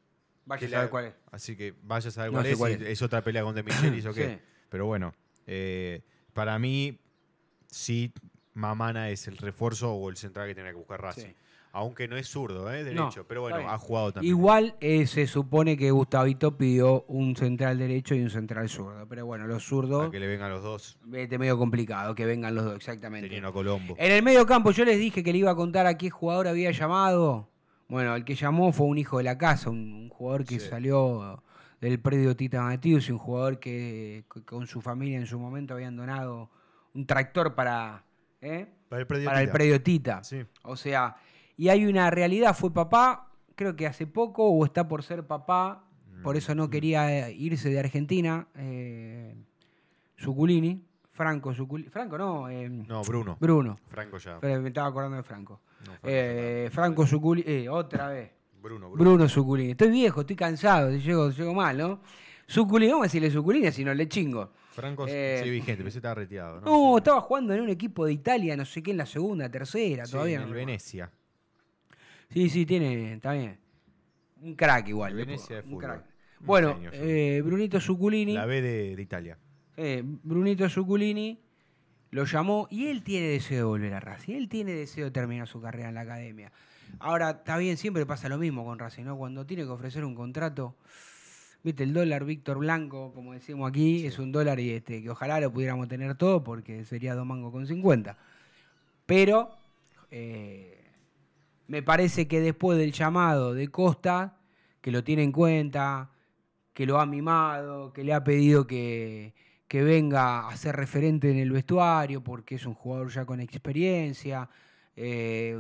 Vaya que a saber la- cuál es. Así que vaya a saber No cuál, sé es, cuál y es. es otra pelea con De Michelis o qué. Sí. Pero bueno, eh, para mí, sí, Mamana es el refuerzo o el central que tiene que buscar Racing. Sí. Aunque no es zurdo, ¿eh? No, Derecho. pero está bueno, bien. ha jugado también. Igual eh, se supone que Gustavito pidió un central derecho y un central zurdo. Pero bueno, los zurdos, A que le vengan los dos, vete medio complicado que vengan los dos, exactamente. teniendo a Colombo. En el medio campo yo les dije que le iba a contar a qué jugador había llamado. Bueno, el que llamó fue un hijo de la casa, un, un jugador que Sí. salió del predio Tita Matius, un jugador que, que con su familia en su momento habían donado un tractor para, ¿eh? Para el predio para el Tita. predio Tita. Sí. O sea, y hay una realidad, fue papá, creo que hace poco, o está por ser papá, por eso no quería eh, irse de Argentina, eh, Zuculini, Franco Zuculini, Franco no, eh, No, Bruno. Bruno. Franco ya. Pero me estaba acordando de Franco. No, Franco Eh, ya está. Franco Zuculini, eh, otra vez. Bruno, Bruno. Bruno Zuculini. Estoy viejo, estoy cansado, llego, llego mal, ¿no? Zuculini, vamos a decirle Zuculini, si no le chingo. Franco Eh, sigue vigente, pensé que estaba retirado. No, No, Sí. estaba jugando en un equipo de Italia, no sé qué, en la segunda, tercera, Sí, todavía. en no el recuerdo. Venecia. Sí, sí, tiene, está bien. Un crack igual. El le Venecia puedo- de un fútbol. crack. Un Bueno, genio, eh, Brunito Zuculini, La B de, de Italia. eh, Brunito Zuculini lo llamó y él tiene deseo de volver a Racing. Él tiene deseo de terminar su carrera en la academia. Ahora, está bien, siempre pasa lo mismo con Racing, ¿no? Cuando tiene que ofrecer un contrato, viste, el dólar Víctor Blanco, como decimos aquí, Sí. es un dólar y este, que ojalá lo pudiéramos tener todo porque sería dos mangos con cincuenta. Pero eh, me parece que después del llamado de Costa, que lo tiene en cuenta, que lo ha mimado, que le ha pedido que, que venga a ser referente en el vestuario porque es un jugador ya con experiencia, eh,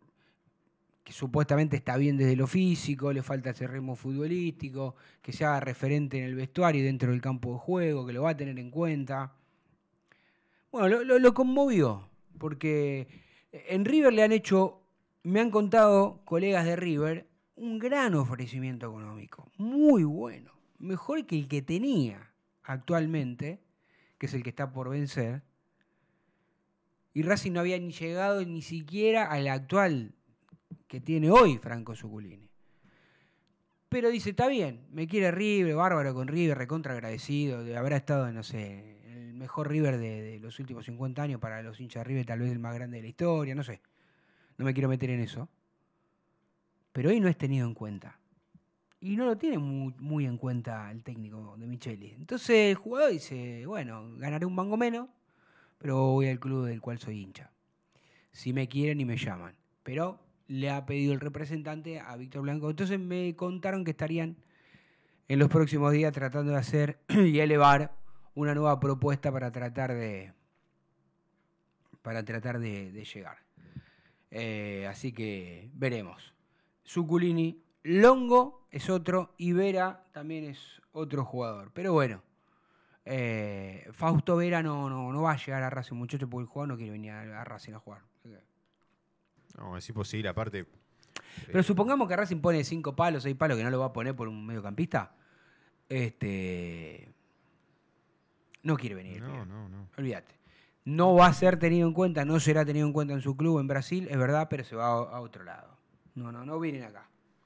que supuestamente está bien desde lo físico, le falta ese ritmo futbolístico, que se haga referente en el vestuario y dentro del campo de juego, que lo va a tener en cuenta. Bueno, lo, lo- lo conmovió, porque en River le han hecho, me han contado colegas de River, un gran ofrecimiento económico, muy bueno, mejor que el que tenía actualmente, que es el que está por vencer, y Racing no había ni llegado ni siquiera al actual que tiene hoy Franco Zuculini. Pero dice, está bien, me quiere River, bárbaro con River, recontra agradecido, de- habrá estado, no sé, el mejor River de, de los últimos cincuenta años para los hinchas de River, tal vez el más grande de la historia, no sé. No me quiero meter en eso. Pero hoy no es tenido en cuenta. Y no lo tiene muy, muy en cuenta el técnico de Micheli. Entonces el jugador dice, bueno, ganaré un mango menos, pero voy al club del cual soy hincha. Si me quieren y me llaman. Pero le ha pedido el representante a Víctor Blanco. Entonces me contaron que estarían en los próximos días tratando de hacer y elevar una nueva propuesta para tratar de para tratar de, de llegar. Eh, así que veremos. Zuculini, Longo es otro y Vera también es otro jugador. Pero bueno, eh, Fausto Vera no, no, no va a llegar a Racing, muchacho, porque el jugador no quiere venir a, a Racing a jugar. No, es imposible, aparte. Pero eh, supongamos que Racing pone cinco palos, seis palos, que no lo va a poner por un mediocampista. Este. No quiere venir. el No, pibe. no, no. Olvídate. No va a ser tenido en cuenta, no será tenido en cuenta en su club en Brasil, es verdad, pero se va a, a otro lado. No, no, no vienen acá.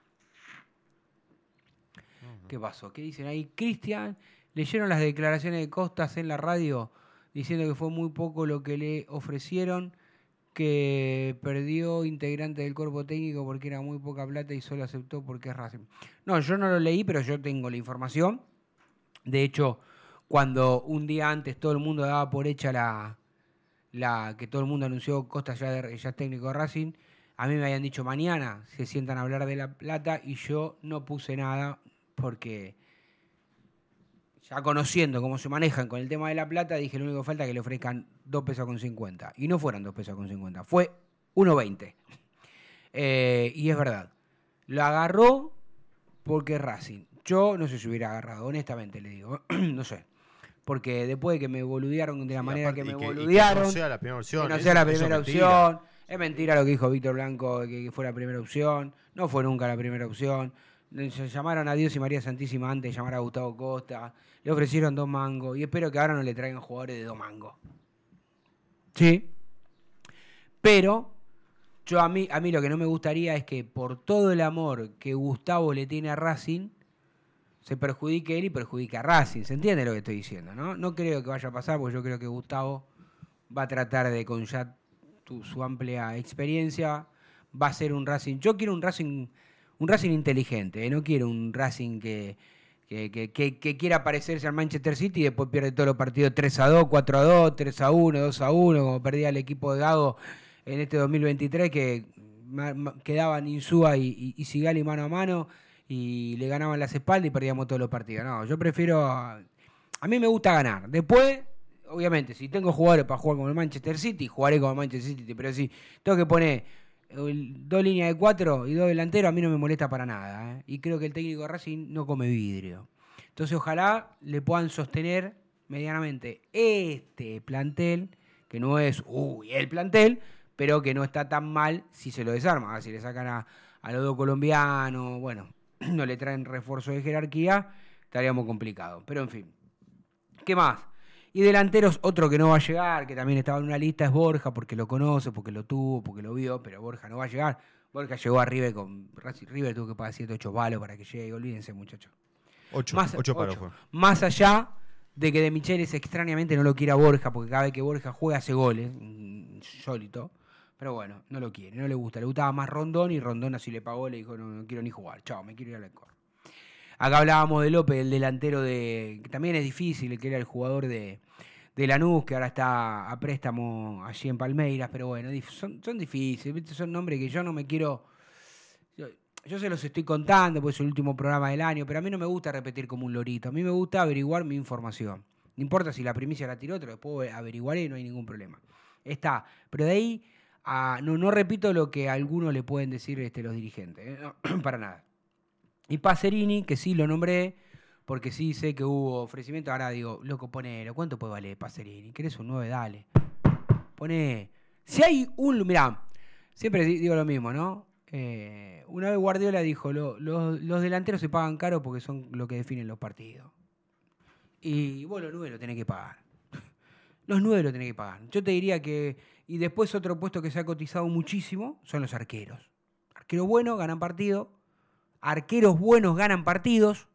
¿Qué pasó? ¿Qué dicen ahí? Cristian, ¿leyeron las declaraciones de Costas en la radio diciendo que fue muy poco lo que le ofrecieron, que perdió integrante del cuerpo técnico porque era muy poca plata y solo aceptó porque es Racing? No, yo no lo leí, pero yo tengo la información. De hecho, cuando un día antes todo el mundo daba por hecha la, la que todo el mundo anunció Costa ya, de- ya es técnico de Racing, a mí me habían dicho mañana se sientan a hablar de la plata y yo no puse nada porque ya conociendo cómo se manejan con el tema de la plata, dije lo único que falta es que le ofrezcan dos pesos con cincuenta. Y no fueron dos pesos con cincuenta, fue uno veinte. Eh, y es verdad, lo agarró porque es Racing. Yo no sé si hubiera agarrado, honestamente le digo, no sé. Porque después de que me boludearon de la Sí, manera aparte, que me y que- y que boludearon, no sea la primera opción. que no eso- sea la eso es primera mentira. opción. Es mentira lo que dijo Víctor Blanco, que, que fue la primera opción. No fue nunca la primera opción. Se llamaron a Dios y María Santísima antes de llamar a Gustavo Costa. Le ofrecieron dos mangos y espero que ahora no le traigan jugadores de dos mangos. Sí. Pero yo a mí, a mí lo que no me gustaría es que por todo el amor que Gustavo le tiene a Racing, se perjudique él y perjudique a Racing. ¿Se entiende lo que estoy diciendo, no? No creo que vaya a pasar, porque yo creo que Gustavo va a tratar de, con ya tu, su amplia experiencia, va a ser un Racing. Yo quiero un Racing, un Racing inteligente, ¿eh? No quiero un Racing que, que, que, que, que quiera parecerse al Manchester City y después pierde todos los partidos tres a dos, cuatro a dos, tres a uno, dos a uno, como perdía el equipo de Gago en este dos mil veintitrés, que quedaban Insúa y, y, y Sigali mano a mano y le ganaban las espaldas y perdíamos todos los partidos. No, yo prefiero... A, a mí me gusta ganar. Después, obviamente, si tengo jugadores para jugar con el Manchester City, jugaré con el Manchester City, pero si tengo que poner dos líneas de cuatro y dos delanteros, a mí no me molesta para nada, ¿eh? Y creo que el técnico de Racing no come vidrio. Entonces, ojalá le puedan sostener medianamente este plantel, que no es, uy, el plantel, pero que no está tan mal si se lo desarma. Si le sacan a, a los dos colombianos, bueno, no le traen refuerzo de jerarquía, estaríamos complicados. Pero en fin, ¿qué más? Y delanteros, otro que no va a llegar, que también estaba en una lista, es Borja, porque lo conoce, porque lo tuvo, porque lo vio, pero Borja no va a llegar. Borja llegó a River con... River tuvo que pagar siete, ocho palos para que llegue, olvídense, muchachos. ocho, más, ocho palos fue. Más allá de que De Michelis extrañamente no lo quiera Borja, porque cada vez que Borja juega hace goles, insólito. Pero bueno, no lo quiere, no le gusta. Le gustaba más Rondón y Rondón así le pagó, le dijo, no, no quiero ni jugar, chao, me quiero ir al Alcor. Acá hablábamos de López, el delantero de... que también es difícil, que era el jugador de, de Lanús, que ahora está a préstamo allí en Palmeiras, pero bueno, son, son difíciles, son nombres que yo no me quiero... Yo, yo se los estoy contando, pues es el último programa del año, pero a mí no me gusta repetir como un lorito, a mí me gusta averiguar mi información. No importa si la primicia la tiró otro, después averiguaré y no hay ningún problema. Está, pero de ahí... A, no, no repito lo que a algunos le pueden decir este, los dirigentes, ¿eh? No, para nada. Y Pacerini, que sí lo nombré, porque sí sé que hubo ofrecimiento. Ahora digo, loco, ponelo. ¿Cuánto puede valer Pacerini? ¿Querés un nueve? Dale. Poné. Si hay un... Mirá, siempre digo lo mismo, ¿no? Eh, una vez Guardiola dijo, lo, lo, los delanteros se pagan caro porque son lo que definen los partidos. Y vos los nueve lo tenés que pagar. Los nueve lo tenés que pagar. Yo te diría que... Y después otro puesto que se ha cotizado muchísimo son los arqueros. Arqueros buenos ganan partidos. Arqueros buenos ganan partidos.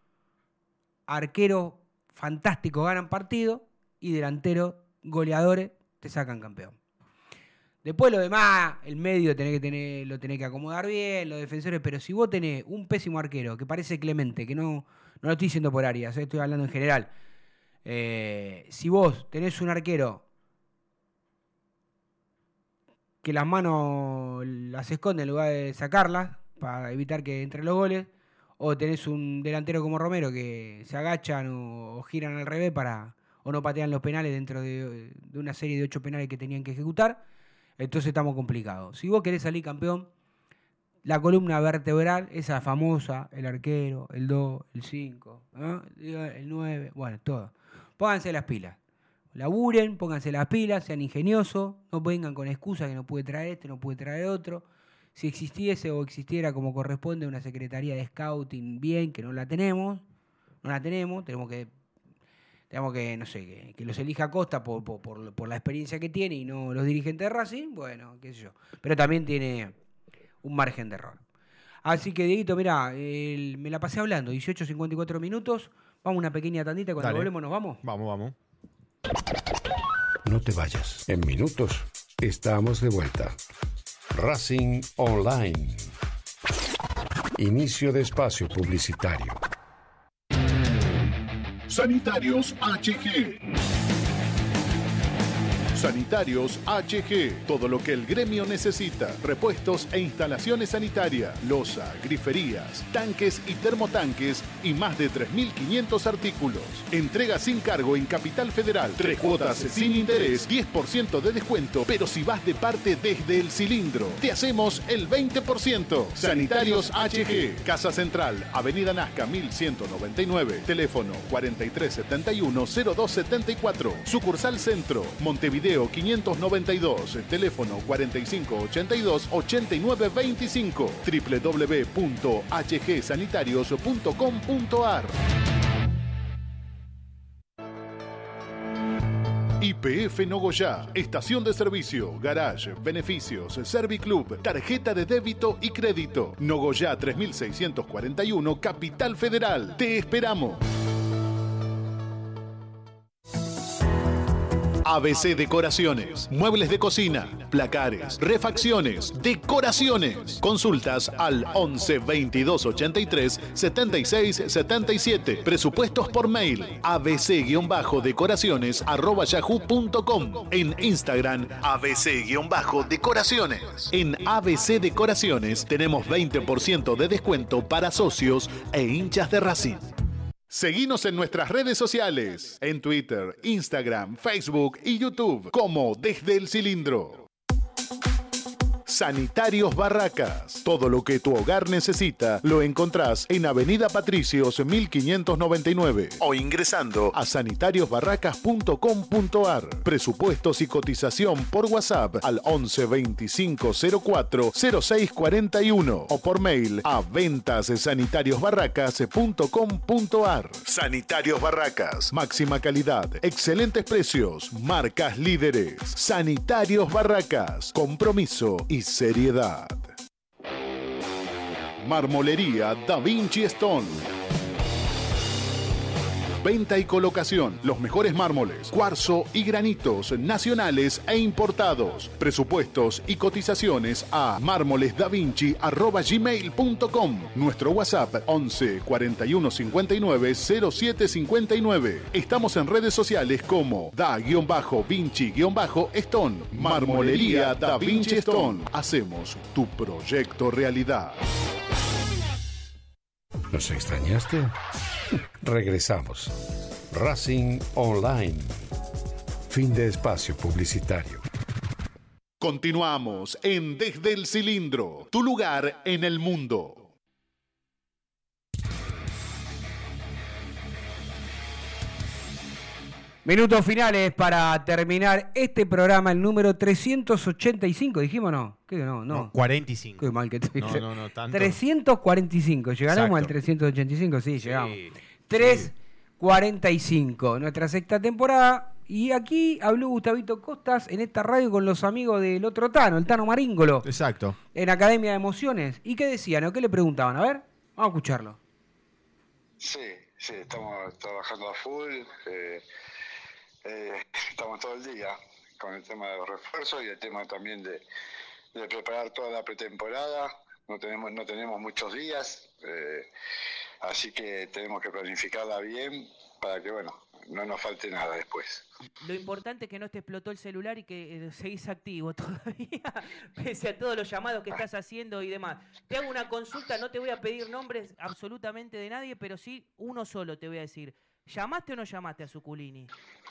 Arqueros fantásticos ganan partidos. Y delanteros goleadores te sacan campeón. Después lo demás, el medio tenés que tener, lo tenés que acomodar bien, los defensores. Pero si vos tenés un pésimo arquero que parece Clemente, que no, no lo estoy diciendo por áreas, estoy hablando en general. Eh, si vos tenés un arquero que las manos las esconde en lugar de sacarlas para evitar que entren los goles, o tenés un delantero como Romero que se agachan o, o giran al revés para o no patean los penales dentro de, de una serie de ocho penales que tenían que ejecutar, entonces estamos complicados. Si vos querés salir campeón, la columna vertebral, esa famosa, el arquero, el dos, el cinco, ¿no? El nueve, bueno, todo. Pónganse las pilas. Laburen, pónganse las pilas, sean ingeniosos, no vengan con excusas que no puede traer este, no puede traer otro. Si existiese o existiera como corresponde una secretaría de scouting bien, que no la tenemos, no la tenemos, tenemos que, tenemos que no sé, que, que los elija Costa por, por, por, por la experiencia que tiene y no los dirigentes de Racing, bueno, qué sé yo. Pero también tiene un margen de error. Así que, Dieguito, mirá, el, me la pasé hablando, dieciocho cincuenta y cuatro minutos, vamos a una pequeña tandita, cuando Dale. volvemos nos vamos. Vamos, vamos. No te vayas. En minutos estamos de vuelta. Racing Online. Inicio de espacio publicitario. Sanitarios H G. Sanitarios H G. Todo lo que el gremio necesita. Repuestos e instalaciones sanitarias. Loza, griferías, tanques y termotanques y más de tres mil quinientos artículos. Entrega sin cargo en Capital Federal. Tres cuotas sin interés, diez por ciento de descuento. Pero si vas de parte desde el cilindro, te hacemos el veinte por ciento. Sanitarios H G. Casa Central, Avenida Nazca mil ciento noventa y nueve. Teléfono cuarenta y tres setenta y uno cero dos setenta y cuatro. Sucursal Centro, Montevideo quinientos noventa y dos, teléfono cuarenta y cinco ochenta y dos ochenta y nueve veinticinco, doble u doble u doble u punto h g sanitarios punto com punto a r. Y P F Nogoyá, estación de servicio, garage, beneficios, Serviclub, tarjeta de débito y crédito. Nogoyá tres mil seiscientos cuarenta y uno, Capital Federal. Te esperamos. A B C Decoraciones, muebles de cocina, placares, refacciones, decoraciones. Consultas al once veintidós ochenta y tres setenta y seis setenta y siete. Presupuestos por mail abc-decoraciones arroba yahoo punto com. En Instagram abc-decoraciones. En A B C Decoraciones tenemos veinte por ciento de descuento para socios e hinchas de Racing. Seguinos en nuestras redes sociales, en Twitter, Instagram, Facebook y YouTube, como Desde el Cilindro. Sanitarios Barracas. Todo lo que tu hogar necesita lo encontrás en Avenida Patricios mil quinientos noventa y nueve o ingresando a sanitarios barracas punto com punto ar. Presupuestos y cotización por WhatsApp al once veinticinco cero cuatro cero seis cuarenta y uno o por mail a ventas sanitarios barracas punto com punto ar. Sanitarios Barracas. Máxima calidad, excelentes precios, marcas líderes. Sanitarios Barracas. Compromiso y seriedad. Marmolería Da Vinci Stone. Venta y colocación. Los mejores mármoles, cuarzo y granitos nacionales e importados. Presupuestos y cotizaciones a mármolesdavinci arroba gmail punto com. Nuestro WhatsApp once cuarenta y uno cincuenta y nueve cero siete cincuenta y nueve. Estamos en redes sociales como Da-Vinci-Stone. Marmolería Da Vinci Stone. Hacemos tu proyecto realidad. ¿Nos extrañaste? Regresamos. Racing Online. Fin de espacio publicitario. Continuamos en Desde el Cilindro, tu lugar en el mundo. Minutos finales para terminar este programa, el número trescientos ochenta y cinco, dijimos no. ¿Qué? No, no. No, cuarenta y cinco. Qué mal que estoy. No, no, no, tanto. trescientos cuarenta y cinco. ¿Llegaremos Exacto. al trescientos ochenta y cinco? Sí, Sí, llegamos. sí. trescientos cuarenta y cinco, nuestra sexta temporada. Y aquí habló Gustavito Costas en esta radio con los amigos del otro Tano, el Tano Maríngolo. Exacto. En Academia de Emociones. ¿Y qué decían o qué le preguntaban? A ver, vamos a escucharlo. Sí, sí, estamos trabajando a full. Eh, eh, estamos todo el día con el tema de los refuerzos y el tema también de, de preparar toda la pretemporada. No tenemos, no tenemos muchos días, eh, así que tenemos que planificarla bien para que, bueno, no nos falte nada después. Lo importante es que no te explotó el celular y que eh, seguís activo todavía, pese a todos los llamados que estás haciendo y demás. Te hago una consulta, no te voy a pedir nombres absolutamente de nadie, pero sí uno solo te voy a decir. ¿Llamaste o no llamaste a Suculini?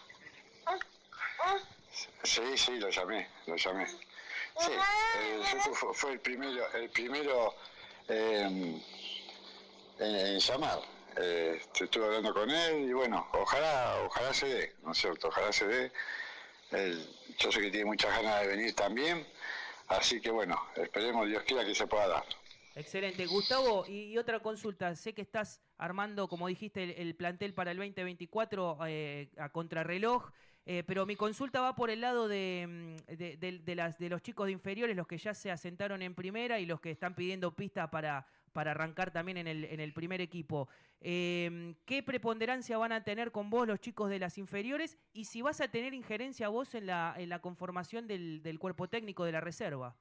Sí, sí, lo llamé, lo llamé. Sí, eh, fue, fue el primero, el primero eh, en, en llamar. Eh, estuve hablando con él y bueno, ojalá, ojalá se dé, ¿no es cierto? Ojalá se dé. Él, yo sé que tiene muchas ganas de venir también, así que bueno, esperemos Dios quiera que se pueda dar. Excelente. Gustavo, y, y otra consulta. Sé que estás armando, como dijiste, el, el plantel para el veinte veinticuatro eh, a contrarreloj, eh, pero mi consulta va por el lado de, de, de, de, las, de los chicos de inferiores, los que ya se asentaron en primera y los que están pidiendo pista para, para arrancar también en el, en el primer equipo. Eh, ¿Qué preponderancia van a tener con vos los chicos de las inferiores? Y si vas a tener injerencia vos en la, en la conformación del, del cuerpo técnico de la reserva.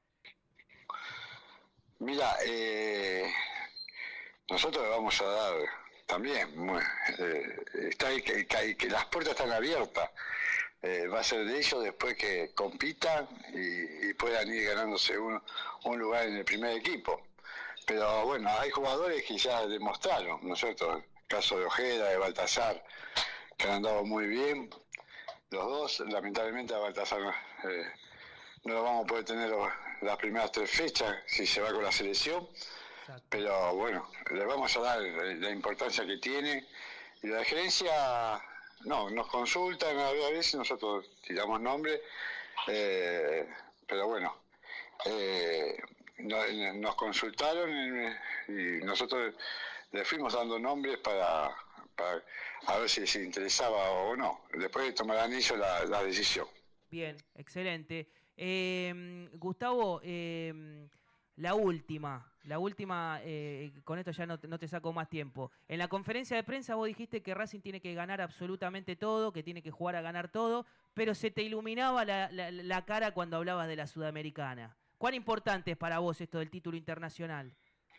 Mira, eh, nosotros le vamos a dar también, eh, está ahí que, que, que las puertas están abiertas. Eh, va a ser de ellos después que compitan y, y puedan ir ganándose un, un lugar en el primer equipo. Pero bueno, hay jugadores que ya demostraron, ¿no es cierto? El caso de Ojeda, de Baltasar, que han andado muy bien. Los dos, lamentablemente a Baltasar eh, no lo vamos a poder tener los, las primeras tres fechas si se va con la selección. Pero bueno, le vamos a dar la importancia que tiene. Y la gerencia, no, nos consultan a veces, nosotros tiramos nombre, eh, pero bueno, eh, no, nos consultaron y nosotros le fuimos dando nombres para, para a ver si se interesaba o no. Después tomarán ellos la, la decisión. Bien, excelente. Eh, Gustavo, eh, la última, la última, eh, con esto ya no te, no te saco más tiempo. En la conferencia de prensa vos dijiste que Racing tiene que ganar absolutamente todo, que tiene que jugar a ganar todo, pero se te iluminaba la, la, la cara cuando hablabas de la Sudamericana. ¿Cuán importante es para vos esto del título internacional?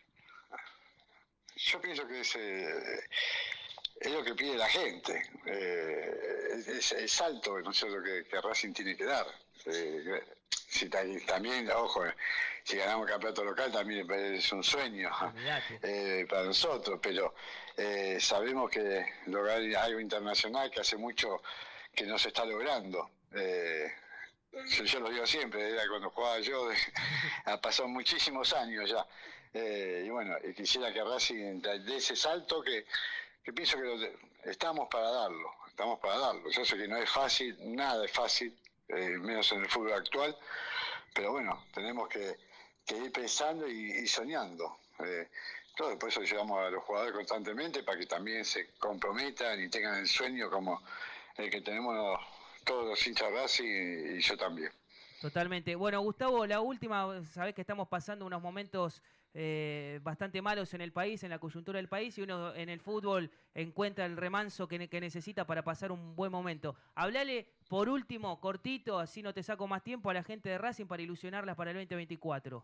Yo pienso que es, eh, es lo que pide la gente. Eh, es el salto, ¿no es cierto?, que, que Racing tiene que dar. Eh, si también, ojo, si ganamos el campeonato local también es un sueño eh, para nosotros, pero eh, sabemos que lograr algo internacional que hace mucho que no se está logrando. Eh, yo, yo lo digo siempre, era cuando jugaba yo, de, ha pasado muchísimos años ya. Eh, y bueno, y quisiera que Racing dé ese salto que, que pienso que lo, estamos para darlo, estamos para darlo. Yo sé que no es fácil, nada es fácil. Eh, menos en el fútbol actual, pero bueno, tenemos que, que ir pensando y, y soñando. Eh, todo, por eso llevamos a los jugadores constantemente para que también se comprometan y tengan el sueño como el que tenemos todos los hinchas Racing y, y yo también. Totalmente. Bueno, Gustavo, la última, sabés que estamos pasando unos momentos eh, bastante malos en el país, en la coyuntura del país, y uno en el fútbol encuentra el remanso que, que necesita para pasar un buen momento. Hablale, por último, cortito, así no te saco más tiempo, a la gente de Racing para ilusionarlas para el veinte veinticuatro.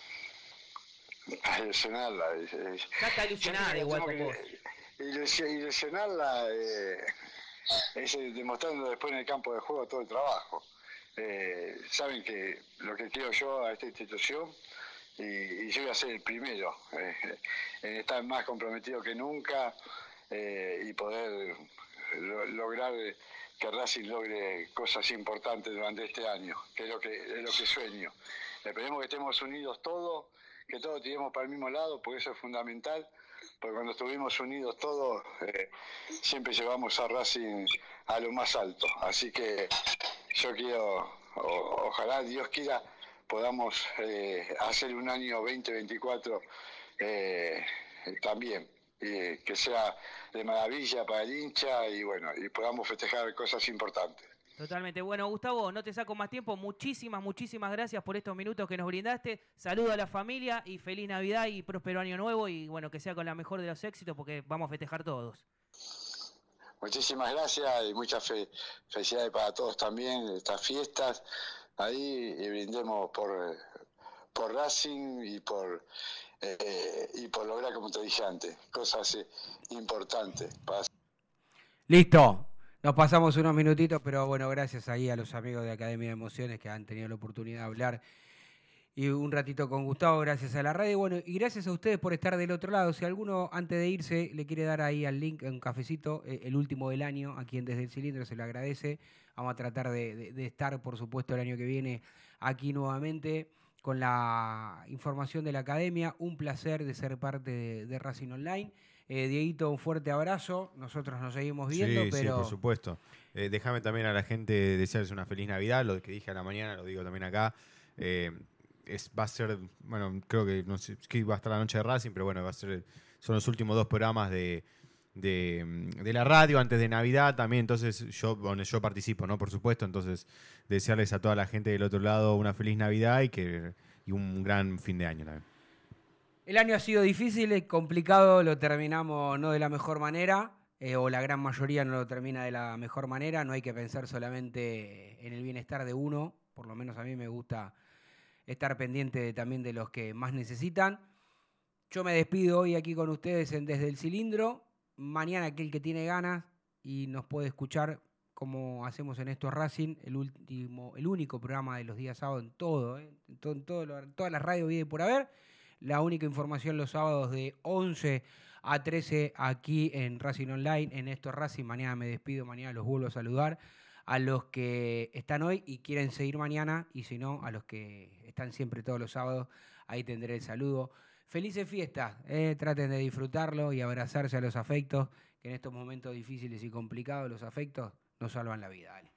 A ilusionarla. Eh, ya está ilusionada igual con vos. Ilusionarla eh, es demostrando después en el campo de juego todo el trabajo. Eh, saben que lo que quiero yo a esta institución, y, y yo voy a ser el primero eh, en estar más comprometido que nunca eh, y poder lo, lograr que Racing logre cosas importantes durante este año, que es lo que, es lo que sueño. Esperemos que estemos unidos todos, que todos tiremos para el mismo lado, porque eso es fundamental, porque cuando estuvimos unidos todos eh, siempre llevamos a Racing a lo más alto. Así que yo quiero, o, ojalá Dios quiera, podamos eh, hacer un año veinte veinticuatro eh, también, eh, que sea de maravilla para el hincha y bueno, y podamos festejar cosas importantes. Totalmente. Bueno, Gustavo, no te saco más tiempo. Muchísimas, muchísimas gracias por estos minutos que nos brindaste. Saludo a la familia y feliz Navidad y próspero año nuevo y bueno, que sea con la mejor de los éxitos porque vamos a festejar todos. Muchísimas gracias y muchas fe, felicidades para todos también, estas fiestas ahí, y brindemos por, por Racing y por eh, y por lograr, como te dije antes, cosas eh, importantes. Para... Listo, nos pasamos unos minutitos, pero bueno, gracias ahí a los amigos de Academia de Emociones que han tenido la oportunidad de hablar y un ratito con Gustavo, gracias a la radio. Bueno, y gracias a ustedes por estar del otro lado. Si alguno antes de irse le quiere dar ahí al link un cafecito, eh, el último del año, a quien desde el cilindro se lo agradece. Vamos a tratar de, de, de estar, por supuesto, el año que viene aquí nuevamente con la información de la academia. Un placer de ser parte de, de Racing Online. Eh, Dieguito, un fuerte abrazo. Nosotros nos seguimos viendo, sí, pero... Sí, por supuesto. Eh, déjame también a la gente desearles una feliz Navidad. Lo que dije a la mañana lo digo también acá. Eh, Es, va a ser, bueno, creo que no sé que va a estar la noche de Racing, pero bueno, va a ser, son los últimos dos programas de, de, de la radio antes de Navidad también, entonces yo, bueno, yo participo, ¿no? Por supuesto, entonces desearles a toda la gente del otro lado una feliz Navidad y que y un gran fin de año también. El año ha sido difícil, complicado, lo terminamos no de la mejor manera, eh, o la gran mayoría no lo termina de la mejor manera, no hay que pensar solamente en el bienestar de uno, por lo menos a mí me gusta estar pendiente de, también de los que más necesitan. Yo me despido hoy aquí con ustedes en Desde el Cilindro. Mañana aquel que tiene ganas y nos puede escuchar como hacemos en Esto Racing, el último, el único programa de los días sábados en todo, ¿eh? en, todo, en todo lo, todas las radios vive por haber. La única información los sábados de once a trece aquí en Racing Online, en Esto Racing. Mañana me despido, mañana los vuelvo a saludar. A los que están hoy y quieren seguir mañana, y si no, a los que están siempre todos los sábados, ahí tendré el saludo. Felices fiestas, eh, traten de disfrutarlo y abrazarse a los afectos, que en estos momentos difíciles y complicados los afectos nos salvan la vida. Dale.